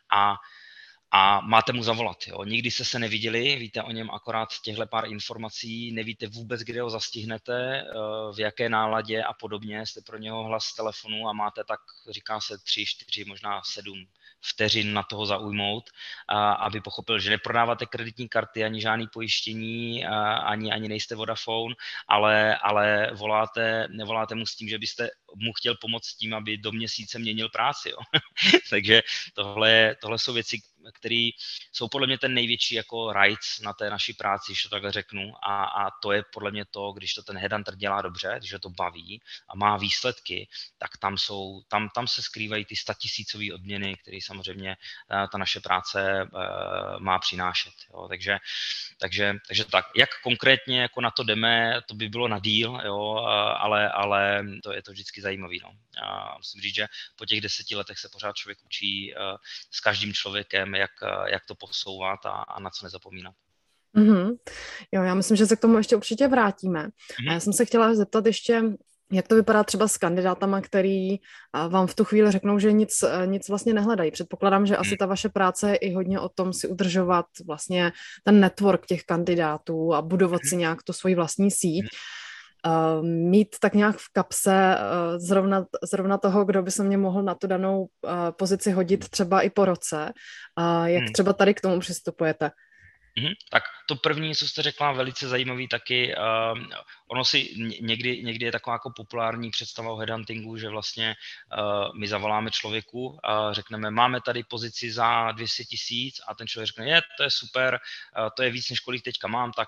a máte mu zavolat. Jo. Nikdy jste se neviděli, víte o něm akorát těchto pár informací, nevíte vůbec, kde ho zastihnete, v jaké náladě a podobně, jste pro něho hlas z telefonu a máte tak, říká se 3, 4, možná 7 vteřin na toho zaujmout, aby pochopil, že neprodáváte kreditní karty ani žádný pojištění, ani nejste Vodafone, ale nevoláte mu s tím, že byste mu chtěl pomoct s tím, aby do měsíce měnil práci. Jo. Takže tohle jsou věci, které jsou podle mě ten největší jako rights na té naší práci, když to takhle řeknu. A to je podle mě to, když to ten headhunter dělá dobře, když ho to baví a má výsledky, tak tam se skrývají ty 100 000 odměny, které samozřejmě ta naše práce má přinášet. Jo. Takže tak, jak konkrétně jako na to jdeme, to by bylo na díl, jo, ale to je to vždycky zajímavý. No. Musím říct, že po těch 10 letech se pořád člověk učí s každým člověkem, jak to posouvat a na co nezapomínat. Mm-hmm. Jo, já myslím, že se k tomu ještě určitě vrátíme. Mm-hmm. A já jsem se chtěla zeptat ještě, jak to vypadá třeba s kandidátama, který vám v tu chvíli řeknou, že nic vlastně nehledají. Předpokládám, že asi ta vaše práce je i hodně o tom si udržovat vlastně ten network těch kandidátů a budovat si nějak tu svoji vlastní síť. Mít tak nějak v kapse zrovna toho, kdo by se mě mohl na tu danou pozici hodit třeba i po roce. Jak třeba tady k tomu přistupujete? Tak to první, co jste řekla, velice zajímavý taky, ono si někdy je taková jako populární představa o headhuntingu, že vlastně my zavoláme člověku a řekneme, máme tady pozici za 200 000 a ten člověk řekne, to je super, to je víc, než kolik teďka mám, tak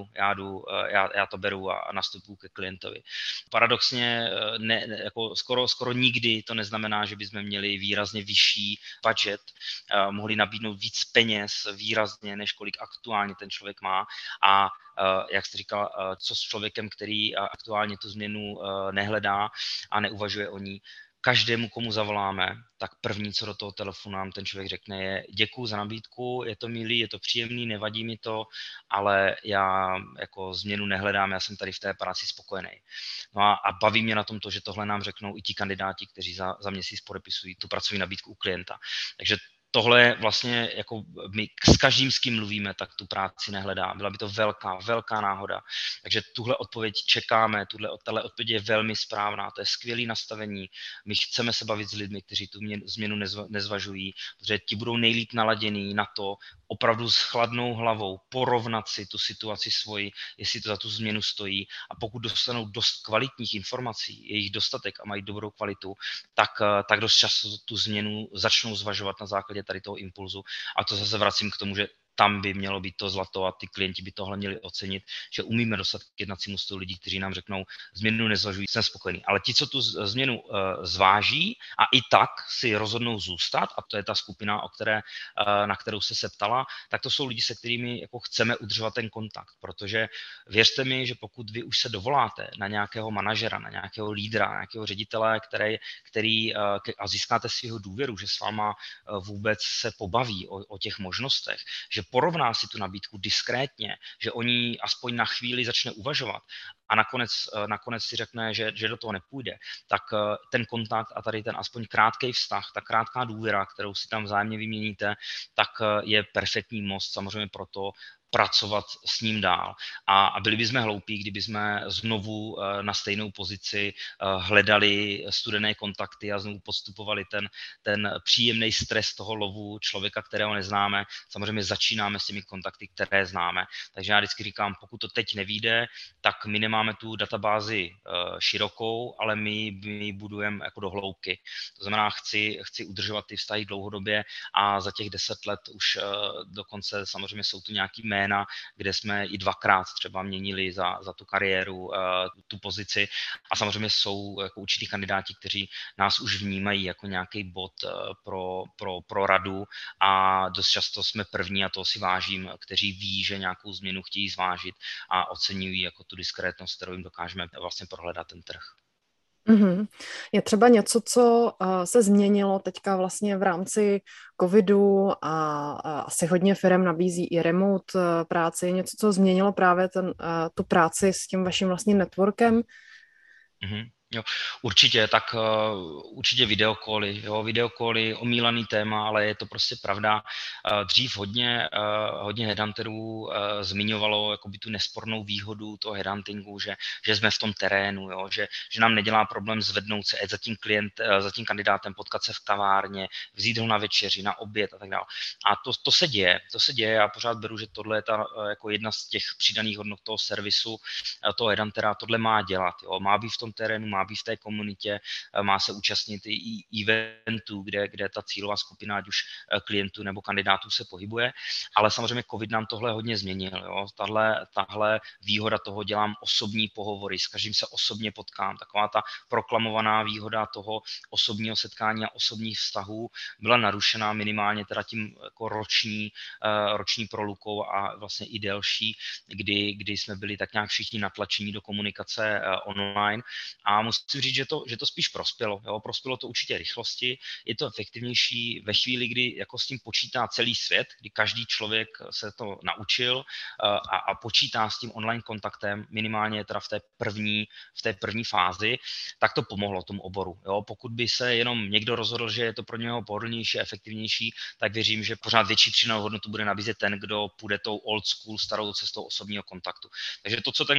já to beru a nastupuji ke klientovi. Paradoxně jako skoro nikdy to neznamená, že bychom měli výrazně vyšší budget, mohli nabídnout víc peněz výrazně, než kolik aktuálně ten člověk má a jak jste říkal, co s člověkem, který aktuálně tu změnu nehledá a neuvažuje o ní. Každému, komu zavoláme, tak první, co do toho telefonu nám ten člověk řekne, je děkuju za nabídku, je to milý, je to příjemný, nevadí mi to, ale já jako změnu nehledám, já jsem tady v té práci spokojený. No a baví mě na tom to, že tohle nám řeknou i ti kandidáti, kteří za měsíc podepisují tu pracovní nabídku u klienta. Takže tohle vlastně, jako my s každým, s kým mluvíme, tak tu práci nehledá. Byla by to velká náhoda. Takže tuhle odpověď čekáme, tahle odpověď je velmi správná, to je skvělé nastavení. My chceme se bavit s lidmi, kteří tu změnu nezvažují, protože ti budou nejlíp naladěný na to, opravdu s chladnou hlavou porovnat si tu situaci svoji, jestli to za tu změnu stojí a pokud dostanou dost kvalitních informací, je jich dostatek a mají dobrou kvalitu, tak dost často tu změnu začnou zvažovat na základě tady toho impulzu a to zase vracím k tomu, že tam by mělo být to zlato a ty klienti by tohle měli ocenit, že umíme dostat k jednacímu stolu lidí, kteří nám řeknou, změnu nezvažují, jsem spokojený. Ale ti, co tu změnu zváží a i tak si rozhodnou zůstat, a to je ta skupina, na kterou se ptala, tak to jsou lidi, se kterými jako chceme udržovat ten kontakt, protože věřte mi, že pokud vy už se dovoláte na nějakého manažera, na nějakého lídra, na nějakého ředitele, který a získáte si jeho důvěru, že s váma vůbec se pobaví o těch možnostech, že porovná si tu nabídku diskrétně, že o ní aspoň na chvíli začne uvažovat a nakonec si řekne, že do toho nepůjde, tak ten kontakt a tady ten aspoň krátký vztah, ta krátká důvěra, kterou si tam vzájemně vyměníte, tak je perfektní most samozřejmě pro to, pracovat s ním dál. A byli bychom hloupí, kdyby jsme znovu na stejnou pozici hledali studené kontakty a znovu podstupovali ten příjemný stres toho lovu člověka, kterého neznáme. Samozřejmě začínáme s těmi kontakty, které známe. Takže já vždycky říkám, pokud to teď nevyjde, tak my nemáme tu databázi širokou, ale my budujeme jako do hloubky. To znamená, chci udržovat ty vztahy dlouhodobě a za těch 10 let už dokonce samozřejmě jsou tu nějaký jména, kde jsme i 2krát třeba měnili za tu kariéru tu pozici a samozřejmě jsou jako určitý kandidáti, kteří nás už vnímají jako nějaký bod pro radu a dost často jsme první, a toho si vážím, kteří ví, že nějakou změnu chtějí zvážit a oceňují jako tu diskrétnost, kterou jim dokážeme vlastně prohledat ten trh. Mm-hmm. Je třeba něco, co se změnilo teďka vlastně v rámci covidu a asi hodně firem nabízí i remote práci, něco, co změnilo právě tu práci s tím vaším vlastním networkem? Mm-hmm. Jo, určitě, tak určitě videokoly, videokoly, omílaný téma, ale je to prostě pravda. Dřív hodně headhunterů zmiňovalo jakoby tu nespornou výhodu toho headhuntingu, že jsme v tom terénu, jo, že nám nedělá problém zvednout se za tím kandidátem, potkat se v kavárně, vzít ho na večeři, na oběd a tak dále. A to se děje, já pořád beru, že tohle je jako jedna z těch přidaných hodnot toho servisu, toho headhuntera, tohle má dělat, jo, má být v tom terénu, má být v té komunitě, má se účastnit i eventů, kde ta cílová skupina, ať už klientů nebo kandidátů se pohybuje, ale samozřejmě covid nám tohle hodně změnil. Jo. Tahle výhoda toho, dělám osobní pohovory, s každým se osobně potkám, taková ta proklamovaná výhoda toho osobního setkání a osobních vztahů byla narušená minimálně teda tím jako roční prolukou a vlastně i delší, kdy jsme byli tak nějak všichni natlačení do komunikace online. A musím říct, že to spíš prospělo. Jo? Prospělo to určitě rychlosti, je to efektivnější ve chvíli, kdy jako s tím počítá celý svět, kdy každý člověk se to naučil a počítá s tím online kontaktem, minimálně teda v té první fázi, tak to pomohlo tomu oboru. Jo? Pokud by se jenom někdo rozhodl, že je to pro něho pohodlnější, efektivnější, tak věřím, že pořád větší přidanou hodnotu bude nabízet ten, kdo půjde tou old school starou cestou osobního kontaktu. Takže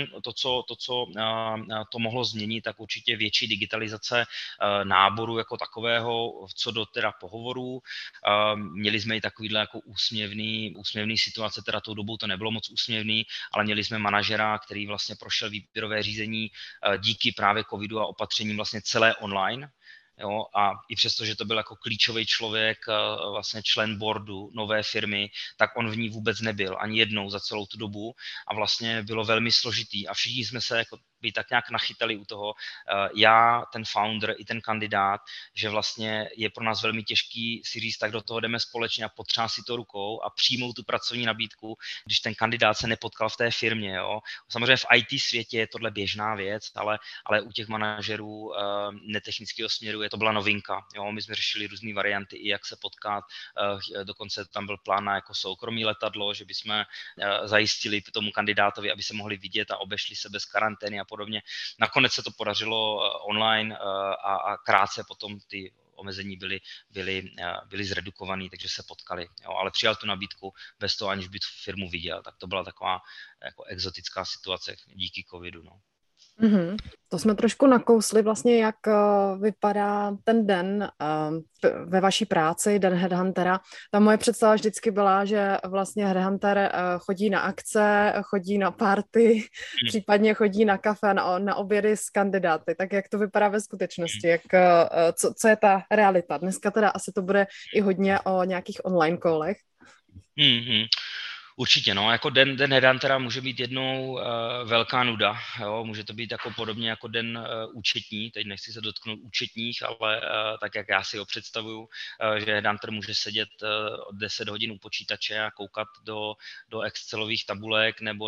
to mohlo změnit, tak určitě větší digitalizace náboru jako takového, co do teda pohovorů. Měli jsme i takovýhle jako úsměvný situace, teda tou dobou to nebylo moc úsměvný, ale měli jsme manažera, který vlastně prošel výběrové řízení díky právě covidu a opatřením vlastně celé online. Jo, a i přesto, že to byl jako klíčový člověk, vlastně člen boardu nové firmy, tak on v ní vůbec nebyl ani jednou za celou tu dobu a vlastně bylo velmi složitý a všichni jsme se jako by tak nějak nachytali u toho, já, ten founder i ten kandidát, že vlastně je pro nás velmi těžký si říct, tak do toho jdeme společně a potřásit to rukou a přijmout tu pracovní nabídku, když ten kandidát se nepotkal v té firmě. Jo. Samozřejmě v IT světě je tohle běžná věc, ale u těch manažerů netechnického směru to byla novinka. Jo. My jsme řešili různé varianty, i jak se potkat, dokonce tam byl plán na jako soukromý letadlo, že bychom zajistili tomu kandidátovi, aby se mohli vidět a obešli se bez karantény a podobně. Nakonec se to podařilo online a krátce potom ty omezení byly zredukovaný, takže se potkali. Jo, ale přijal tu nabídku bez toho, aniž by tu firmu viděl. Tak to byla taková jako exotická situace díky covidu. No. Mm-hmm. To jsme trošku nakousli vlastně, jak vypadá ten den ve vaší práci, den headhuntera. Ta moje představa vždycky byla, že vlastně headhunter chodí na akce, chodí na party, případně chodí na kafe, na obědy s kandidáty. Tak jak to vypadá ve skutečnosti? Co je ta realita? Dneska teda asi to bude i hodně o nějakých online kolech. Mm-hmm. Určitě, no, jako den headhuntera může být jednou velká nuda, jo? Může to být jako podobně jako den účetní, teď nechci se dotknout účetních, ale tak, jak já si ho představuju, že headhunter může sedět 10 hodin u počítače a koukat do Excelových tabulek nebo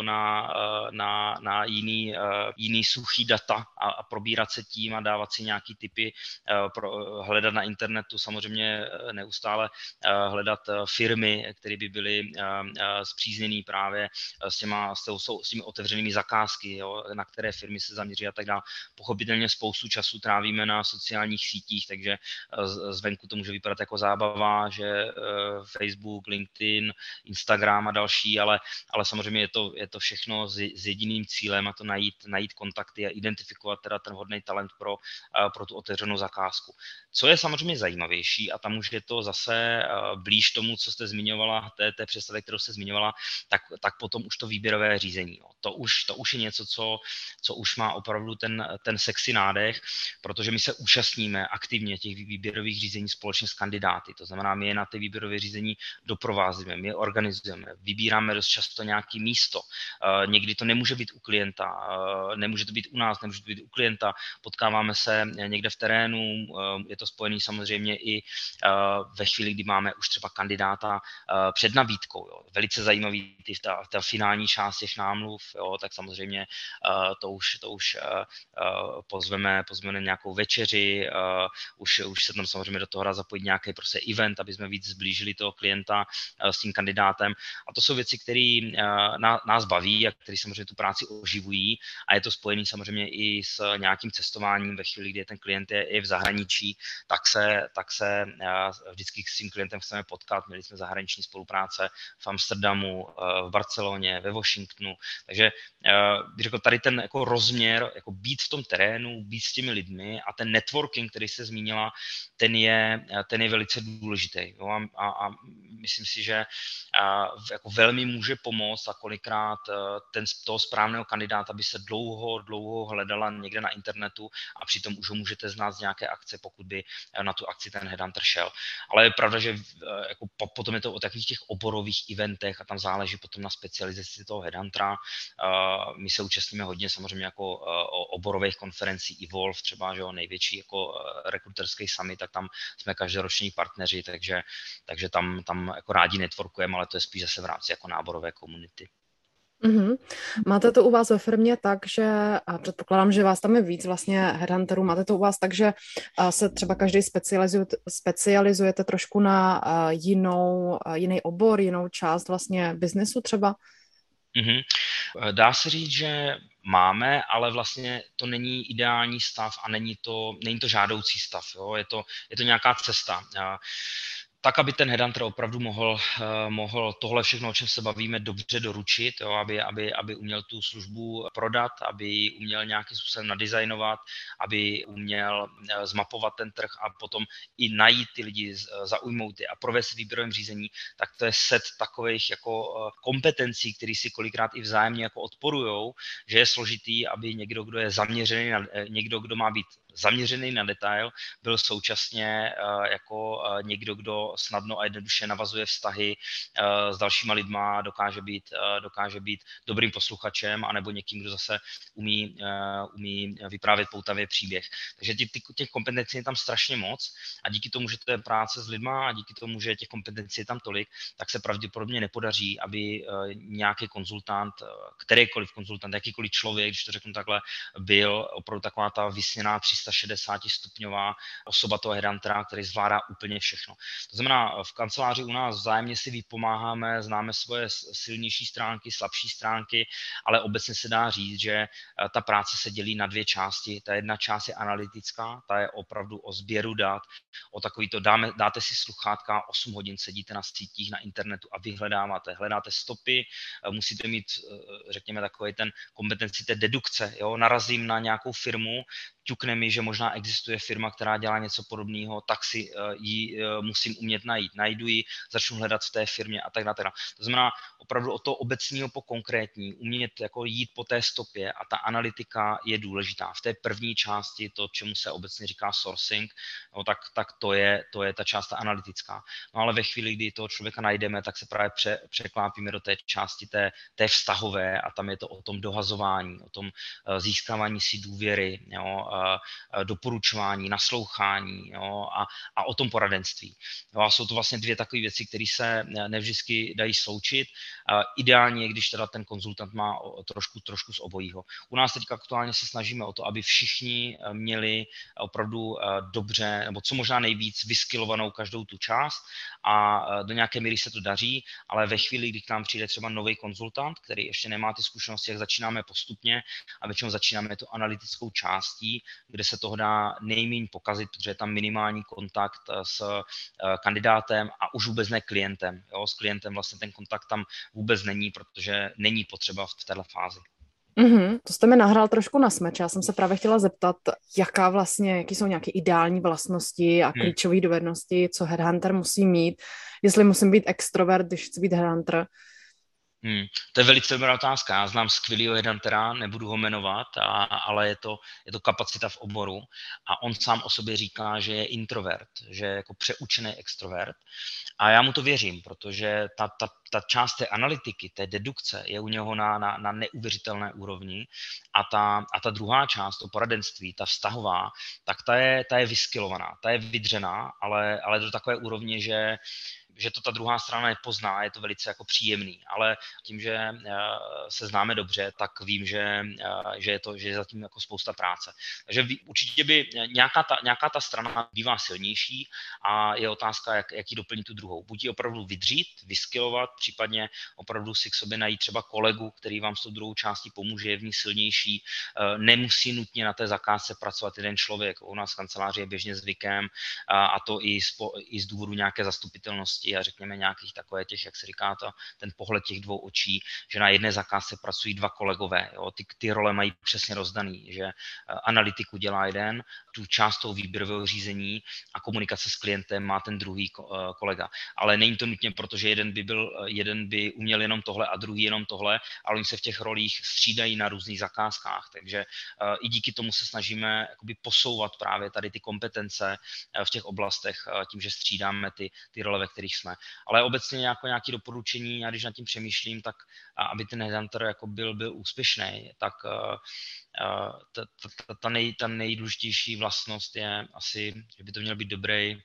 na jiný suchý data a probírat se tím a dávat si nějaký tipy, hledat na internetu, samozřejmě neustále hledat firmy, které by byly spřízněný právě s těmi otevřenými zakázky, jo, na které firmy se zaměří a tak dále. Pochopitelně spoustu času trávíme na sociálních sítích, takže zvenku to může vypadat jako zábava, že Facebook, LinkedIn, Instagram a další, ale samozřejmě je to všechno s jediným cílem, a to najít kontakty a identifikovat teda ten vhodný talent pro tu otevřenou zakázku. Co je samozřejmě zajímavější, a tam už je to zase blíž tomu, co jste zmiňovala, té představě, kterou jste zmiňovala, tak potom už to výběrové řízení. Jo. To už je něco, co už má opravdu ten sexy nádech, protože my se účastníme aktivně těch výběrových řízení společně s kandidáty. To znamená, my je na ty výběrové řízení doprovázíme, my je organizujeme, vybíráme dost často nějaké místo. Někdy to nemůže být u klienta, nemůže to být u nás, nemůže to být u klienta, potkáváme se někde v terénu, je to spojený samozřejmě i ve chvíli, kdy máme už třeba kandidáta před nabídkou. Jo. Velice zajímavé zajímavý ta finální část těch námluv, jo, tak samozřejmě to už pozveme nějakou večeři, už se tam samozřejmě do toho dá zapojit nějaký prostě event, aby jsme víc zblížili toho klienta s tím kandidátem. A to jsou věci, které nás baví a které samozřejmě tu práci oživují a je to spojené samozřejmě i s nějakým cestováním ve chvíli, kdy ten klient je v zahraničí, tak se vždycky s tím klientem chceme potkat. Měli jsme zahraniční spolupráce v Amsterdamu, v Barceloně, ve Washingtonu, takže bych řekl, tady ten jako rozměr, jako být v tom terénu, být s těmi lidmi a ten networking, který se zmínila, ten je velice důležitý. Jo? A myslím si, že jako velmi může pomoct a kolikrát toho správného kandidáta by se dlouho hledala někde na internetu a přitom už ho můžete znát z nějaké akce, pokud by na tu akci ten headhunter šel. Ale je pravda, že jako potom je to o takových těch oborových eventech a tam záleží potom na specializaci toho headhuntera. My se účastníme hodně samozřejmě jako oborových konferencí Evolve, třeba že jo, největší jako rekruterský summit, tak tam jsme každoroční partneři, takže tam jako rádi networkujeme, ale to je spíš zase v rámci jako náborové komunity. Mm-hmm. Máte to u vás ve firmě tak, že a předpokládám, že vás tam je víc vlastně headhunterů, máte to u vás tak, že se třeba každý specializujete trošku na jiný obor, jinou část vlastně biznesu třeba? Mm-hmm. Dá se říct, že máme, ale vlastně to není ideální stav a není to žádoucí stav. Jo? Je to nějaká cesta. Tak, aby ten headhunter opravdu mohl tohle všechno, o čem se bavíme, dobře doručit, jo, aby uměl tu službu prodat, aby uměl nějakým způsobem nadizajnovat, aby uměl zmapovat ten trh a potom i najít ty lidi, zaujmout je a provést výběrovým řízení, tak to je set takových jako kompetencí, které si kolikrát i vzájemně jako odporujou, že je složitý, aby někdo, kdo je zaměřený někdo, kdo má být zaměřený na detail, byl současně jako někdo, kdo snadno a jednoduše navazuje vztahy s dalšíma lidma, dokáže být dobrým posluchačem, anebo někým, kdo zase umí vyprávět poutavě příběh. Takže těch kompetencí je tam strašně moc a díky tomu, že to je práce s lidma a díky tomu, že těch kompetencí je tam tolik, tak se pravděpodobně nepodaří, aby nějaký konzultant, kterýkoliv konzultant, jakýkoliv člověk, když to řeknu takhle, byl opravdu taková ta vysněná 360 stupňová osoba toho headhuntera, který zvládá úplně všechno. To znamená, v kanceláři u nás vzájemně si vypomáháme, známe svoje silnější stránky, slabší stránky, ale obecně se dá říct, že ta práce se dělí na dvě části. Ta jedna část je analytická, ta je opravdu o sběru dat, o takovýto dáte si sluchátka, 8 hodin sedíte na sítích, na internetu a hledáte stopy, musíte mít, řekněme, takový ten kompetenci té dedukce, jo? Narazím na nějakou firmu, ťukne mi, že možná existuje firma, která dělá něco podobného, tak si ji musím umět najít. Najdu ji, začnu hledat v té firmě a tak dále. To znamená opravdu od toho obecního po konkrétní, umět jako jít po té stopě a ta analytika je důležitá. V té první části, to, čemu se obecně říká sourcing, no, tak to je ta část analytická. No ale ve chvíli, kdy toho člověka najdeme, tak se právě překlápíme do té části té vztahové a tam je to o tom dohazování, o tom získávání si důvěry, jo, doporučování, naslouchání, jo, a o tom poradenství. Jo, a jsou to vlastně dvě takové věci, které se nevždycky dají sloučit. Ideálně je, když teda ten konzultant má trošku z obojího. U nás teďka aktuálně se snažíme o to, aby všichni měli opravdu dobře, nebo co možná nejvíc vyskilovanou každou tu část a do nějaké míry se to daří, ale ve chvíli, kdy k nám přijde třeba nový konzultant, který ještě nemá ty zkušenosti, jak začínáme postupně a většinou začínáme tu analytickou částí, kde se toho dá nejméně pokazit, protože je tam minimální kontakt s kandidátem a už vůbec ne klientem. Jo? S klientem vlastně ten kontakt tam vůbec není, protože není potřeba v této fázi. Mm-hmm. To jste mi nahrál trošku na smeč. Já jsem se právě chtěla zeptat, jaký jsou nějaké ideální vlastnosti a klíčové dovednosti, co headhunter musí mít, jestli musím být extrovert, když chci být headhunter. To je velice dobrá otázka. Já znám skvělýho headhuntera, nebudu ho jmenovat, ale je to kapacita v oboru a on sám o sobě říká, že je introvert, že je jako přeučený extrovert a já mu to věřím, protože ta část té analytiky, té dedukce je u něho na neuvěřitelné úrovni a ta druhá část, to poradenství, ta vztahová, tak ta je vyskilovaná, ta je vydřená, ale do takové úrovně, že že to ta druhá strana nepozná, je to velice jako příjemný, ale tím, že se známe dobře, tak vím, že je zatím jako spousta práce. Takže určitě by nějaká ta strana bývá silnější a je otázka, jak ji doplnit tu druhou. Buď ji opravdu vydřít, vyskilovat, případně opravdu si k sobě najít třeba kolegu, který vám s tou druhou částí pomůže, je v ní silnější. Nemusí nutně na té zakázce pracovat jeden člověk. U nás v kanceláři je běžně zvykem a to i z důvodu nějaké zastupitelnosti a řekněme nějakých takové těch, jak se říká, ten pohled těch dvou očí, že na jedné zakázce pracují dva kolegové. Jo? Ty role mají přesně rozdaný, že analytiku dělá jeden, tu část toho výběrového řízení a komunikace s klientem má ten druhý kolega. Ale není to nutně, protože jeden by uměl jenom tohle a druhý jenom tohle, ale oni se v těch rolích střídají na různých zakázkách. Takže i díky tomu se snažíme jakoby posouvat právě tady ty kompetence v těch oblastech tím, že střídáme ty role, ve kterých jsme. Ale obecně nějaké doporučení, já když nad tím přemýšlím, tak aby ten headhunter jako byl úspěšný, tak ta nejdůležitější vlastnost je asi, že by to měl být dobrý.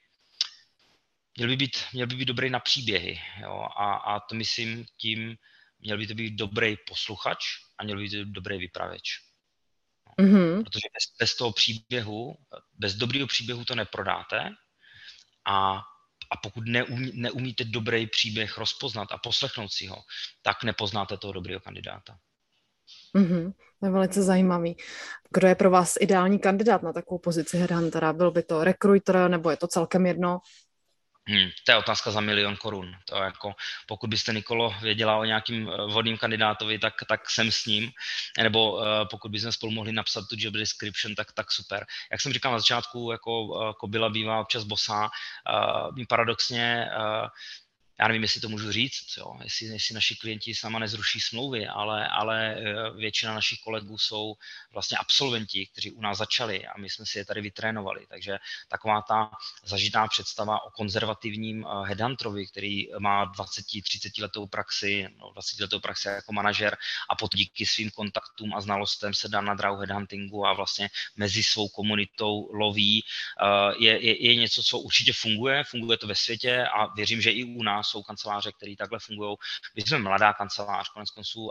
Měl by být dobrý na příběhy. Jo? A to myslím tím, měl by to být dobrý posluchač a měl by to být dobrý vypravěč. Mm-hmm. Protože bez toho příběhu, bez dobrého příběhu to neprodáte a pokud neumíte dobrý příběh rozpoznat a poslechnout si ho, tak nepoznáte toho dobrého kandidáta. Mm-hmm. To je velice zajímavý. Kdo je pro vás ideální kandidát na takovou pozici headhuntera? Byl by to recruiter nebo je to celkem jedno? To je otázka za 1 000 000 korun. To jako, pokud byste, Nikolo, věděla o nějakým vhodným kandidátovi, tak jsem s ním. Nebo pokud bychom spolu mohli napsat tu job description, tak super. Jak jsem říkal na začátku, jako kobila bývá občas bosá. Paradoxně, já nevím, jestli to můžu říct, jo, jestli naši klienti sama nezruší smlouvy, ale většina našich kolegů jsou vlastně absolventi, kteří u nás začali a my jsme si je tady vytrénovali. Takže taková ta zažitá představa o konzervativním headhunterovi, který má 20-30 letou praxi, 20 letou praxi jako manažer a potom díky svým kontaktům a znalostem se dá na dráhu headhuntingu a vlastně mezi svou komunitou loví, je něco, co určitě funguje to ve světě a věřím, že i u nás jsou kanceláře, které takhle fungují. My jsme mladá kancelář, koneckonců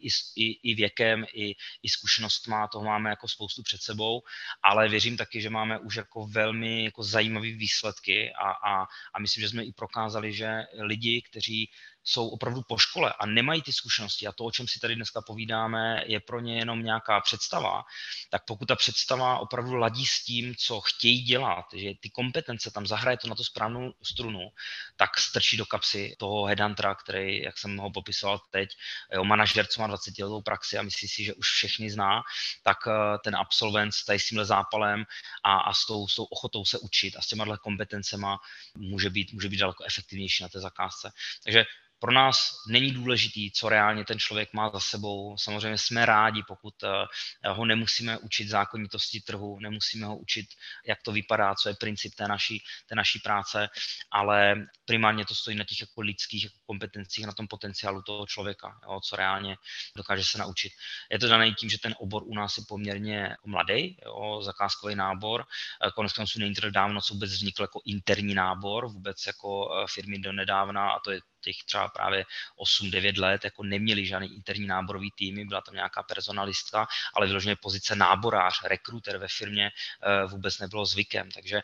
i věkem, i zkušenostma, toho máme jako spoustu před sebou, ale věřím taky, že máme už jako velmi jako zajímavé výsledky a myslím, že jsme i prokázali, že lidi, kteří jsou opravdu po škole a nemají ty zkušenosti a to, o čem si tady dneska povídáme, je pro ně jenom nějaká představa, tak pokud ta představa opravdu ladí s tím, co chtějí dělat, že ty kompetence tam zahraje to na tu správnou strunu, tak strčí do kapsy toho headhuntera, který, jak jsem ho popisoval teď, manažer, co má 20 letou praxi a myslí si, že už všechny zná, tak ten absolvent s tímhle zápalem a s tou ochotou se učit a s těma kompetencema může být daleko efektivnější na té zakázce. Takže pro nás není důležitý, co reálně ten člověk má za sebou. Samozřejmě jsme rádi, pokud ho nemusíme učit zákonitosti trhu, nemusíme ho učit, jak to vypadá, co je princip té naší práce, ale primárně to stojí na těch jako lidských kompetencích, na tom potenciálu toho člověka, jo, co reálně dokáže se naučit. Je to dané tím, že ten obor u nás je poměrně mladý, zakázkový nábor. Koneckonců není to dávno, co vůbec vznikl jako interní nábor, vůbec jako firmy do nedávna, a to je těch třeba právě 8-9 let, jako neměli žádný interní náborový týmy, byla tam nějaká personalistka, ale vyloženě pozice náborář, rekruter ve firmě vůbec nebylo zvykem, takže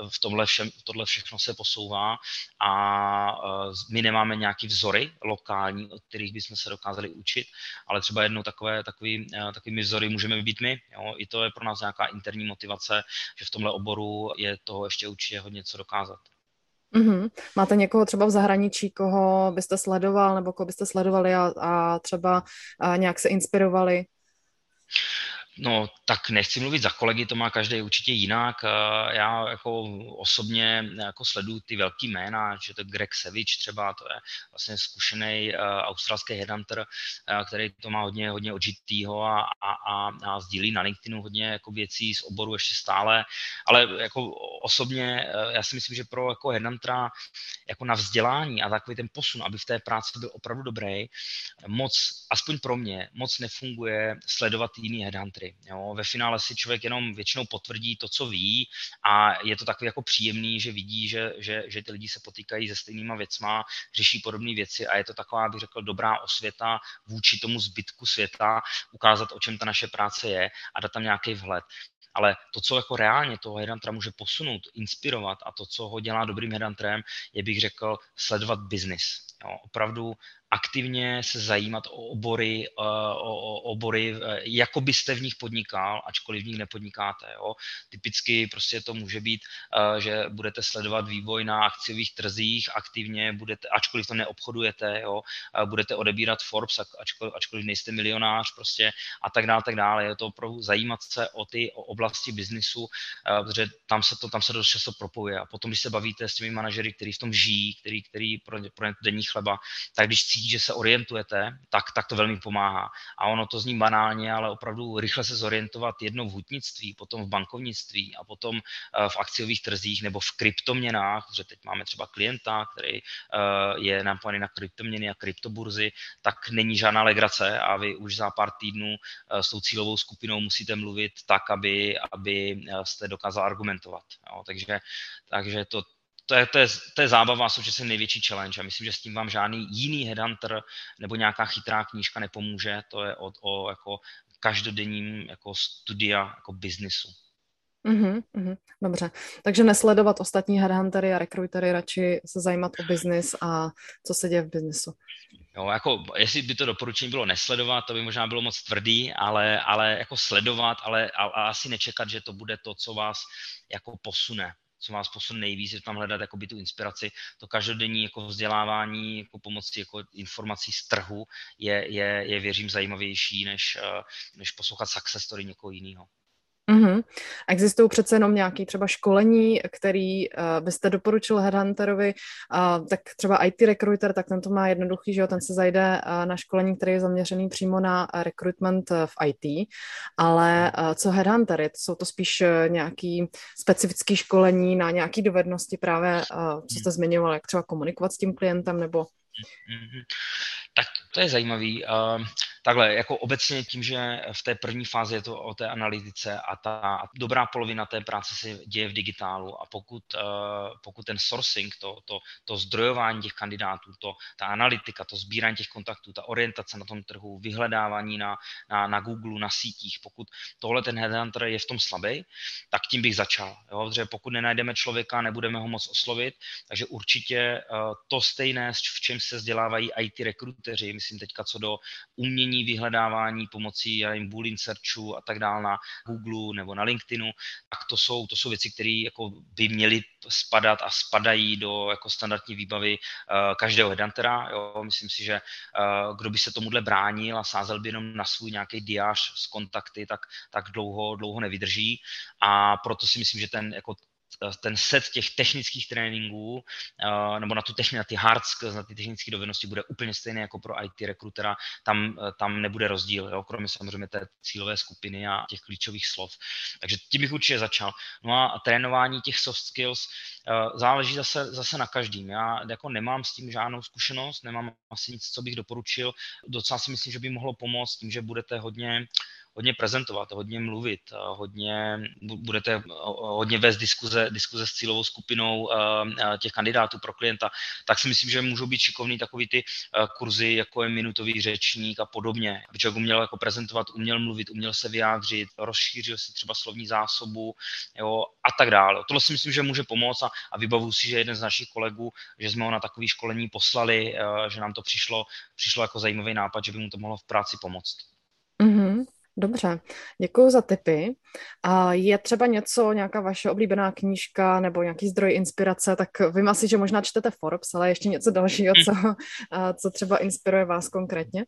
tohle všechno se posouvá a my nemáme nějaký vzory lokální, od kterých bychom se dokázali učit, ale třeba jednou takovými vzory můžeme být my, jo? I to je pro nás nějaká interní motivace, že v tomhle oboru je toho ještě určitě hodně co dokázat. Mm-hmm. Máte někoho třeba v zahraničí, koho byste sledoval nebo koho byste sledovali a třeba nějak se inspirovali? No, tak nechci mluvit za kolegy, to má každý určitě jinak. Já jako osobně jako sleduju ty velký jména, že to Greg Savage třeba, to je vlastně zkušený australský headhunter, který to má hodně odžitýho a sdílí na LinkedInu hodně jako věcí z oboru ještě stále, ale jako osobně já si myslím, že pro jako headhuntera jako na vzdělání a takový ten posun, aby v té práci byl opravdu dobrý, aspoň pro mě, moc nefunguje sledovat jiný headhuntery. headhuntery. Jo. Ve finále si člověk jenom většinou potvrdí to, co ví, a je to takový jako příjemný, že vidí, že ty lidi se potýkají se stejnýma věcma, řeší podobné věci, a je to taková, bych řekl, dobrá osvěta vůči tomu zbytku světa, ukázat, o čem ta naše práce je a dát tam nějaký vhled. Ale to, co jako reálně toho headhuntera může posunout, inspirovat, a to, co ho dělá dobrým headhunterem, je, bych řekl, sledovat biznis. Opravdu aktivně se zajímat o obory, jako byste v nich podnikal, ačkoliv v nich nepodnikáte. Jo. Typicky prostě to může být, že budete sledovat vývoj na akciových trzích, aktivně budete, ačkoliv to neobchodujete, jo, budete odebírat Forbes, ačkoliv nejste milionář, prostě a tak dále. Je to opravdu zajímat se o oblasti biznisu, protože tam se dost často propojuje. A potom, když se bavíte s těmi manažery, kteří v tom žijí, který pro denní chleba, tak když cítí, že se orientujete, tak to velmi pomáhá. A ono to zní banálně, ale opravdu rychle se zorientovat jednou v hutnictví, potom v bankovnictví a potom v akciových trzích nebo v kryptoměnách, protože teď máme třeba klienta, který je napojený na kryptoměny a kryptoburzy, tak není žádná legrace a vy už za pár týdnů s tou cílovou skupinou musíte mluvit tak, aby jste dokázal argumentovat. Jo, takže to je zábava a současně největší challenge, a myslím, že s tím vám žádný jiný headhunter nebo nějaká chytrá knížka nepomůže. To je o jako každodenním jako studia jako biznisu. Dobře, takže nesledovat ostatní headhuntery a rekrutery, radši se zajímat o biznis a co se děje v biznisu. Jo, jako, jestli by to doporučení bylo nesledovat, to by možná bylo moc tvrdý, ale jako sledovat, ale asi nečekat, že to bude to, co vás jako posune. Co vás posune nejvíc, je tam hledat jakoby tu inspiraci. To každodenní jako vzdělávání jako pomocí jako informací z trhu je věřím zajímavější, než poslouchat success story někoho jiného. Existují přece jenom nějaké třeba školení, který byste doporučil headhunterovi, tak třeba IT recruiter, tak ten to má jednoduchý, že jo, ten se zajde na školení, který je zaměřený přímo na recruitment v IT, ale co headhuntery, jsou to spíš nějaký specifický školení na nějaké dovednosti právě, co jste zmiňoval, jak třeba komunikovat s tím klientem, nebo... Tak to je zajímavý. Takhle, jako obecně tím, že v té první fázi je to o té analytice a ta dobrá polovina té práce se děje v digitálu, a pokud ten sourcing, to zdrojování těch kandidátů, ta analytika, to sbírání těch kontaktů, ta orientace na tom trhu, vyhledávání na Google, na sítích, pokud tohle ten headhunter je v tom slabý, tak tím bych začal. Jo? Protože pokud nenajdeme člověka, nebudeme ho moc oslovit, takže určitě to stejné, v čem se vzdělávají IT rekruteři, myslím teďka co do umění vyhledávání pomocí Boolean searchu a tak dále na Google nebo na LinkedInu, tak to jsou věci, které jako by měly spadat a spadají do jako standardní výbavy každého headhuntera. Jo. Myslím si, že kdo by se tomuhle bránil a sázel by jenom na svůj nějaký diář s kontakty, tak dlouho nevydrží, a proto si myslím, že ten set těch technických tréninků nebo na ty hard skills, na ty technické dovednosti bude úplně stejný jako pro IT rekrutera, tam nebude rozdíl, jo, kromě samozřejmě té cílové skupiny a těch klíčových slov. Takže tím bych určitě začal. No a trénování těch soft skills záleží zase na každým. Já jako nemám s tím žádnou zkušenost, nemám asi nic, co bych doporučil. Docela si myslím, že by mohlo pomoct tím, že budete hodně prezentovat, hodně mluvit, budete hodně vést diskuze s cílovou skupinou těch kandidátů pro klienta, tak si myslím, že můžou být šikovný takový ty kurzy, jako je minutový řečník a podobně. Aby člověk uměl jako prezentovat, uměl mluvit, uměl se vyjádřit, rozšířil si třeba slovní zásobu, jo, a tak dále. Tohle si myslím, že může pomoct, a vybavuju si, že jeden z našich kolegů, že jsme ho na takové školení poslali, že nám to přišlo jako zajímavý nápad, že by mu to mohlo v práci pomoct. Dobře, děkuji za tipy. A je třeba nějaká vaše oblíbená knížka nebo nějaký zdroj inspirace, tak vím asi, že možná čtete Forbes, ale ještě něco dalšího, co třeba inspiruje vás konkrétně?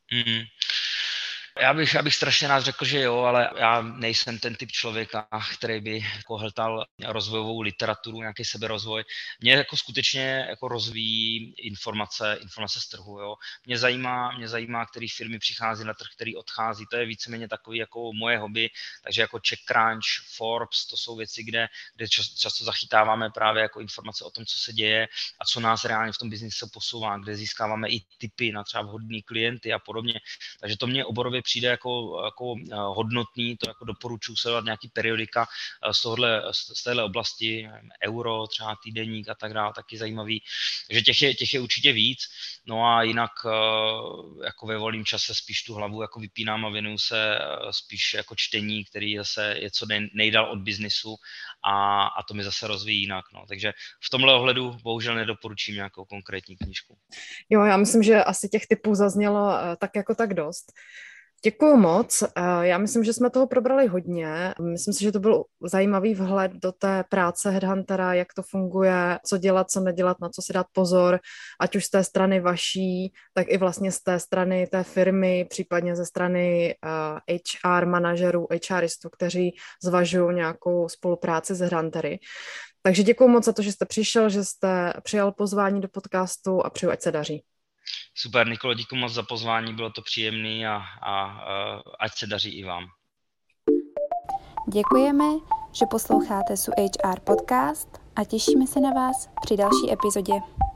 Já bych strašně rád řekl, že jo, ale já nejsem ten typ člověka, který by jako hltal rozvojovou literaturu, nějaký seberozvoj. Mě jako skutečně jako rozvíjí informace z trhu. Jo. Mě zajímá, který firmy přichází na trh, který odchází. To je víceméně takový jako moje hobby, takže jako CheckCrunch, Forbes, to jsou věci, kde často zachytáváme právě jako informace o tom, co se děje a co nás reálně v tom biznisu posouvá, kde získáváme i tipy na třeba vhodný klienty a podobně. Takže to mě oborově přijde jako hodnotný, to jako doporučuji sledovat nějaký periodika z téhle oblasti, Euro, třeba týdeník a tak dále, taky zajímavý. Takže těch je určitě víc. No a jinak jako ve volném čase spíš tu hlavu jako vypínám a věnuju se spíš jako čtení, který zase je co nejdál od biznisu a to mi zase rozvíjí jinak. No. Takže v tomhle ohledu bohužel nedoporučím nějakou konkrétní knížku. Jo, já myslím, že asi těch typů zaznělo tak jako tak dost. Děkuju moc. Já myslím, že jsme toho probrali hodně. Myslím si, že to byl zajímavý vhled do té práce headhuntera, jak to funguje, co dělat, co nedělat, na co si dát pozor, ať už z té strany vaší, tak i vlastně z té strany té firmy, případně ze strany HR manažerů, HRistů, kteří zvažují nějakou spolupráci s headhuntery. Takže děkuju moc za to, že jste přišel, že jste přijal pozvání do podcastu a přeju, ať se daří. Super, Nikolo, díky moc za pozvání, bylo to příjemný a ať se daří i vám. Děkujeme, že posloucháte SUHR podcast a těšíme se na vás při další epizodě.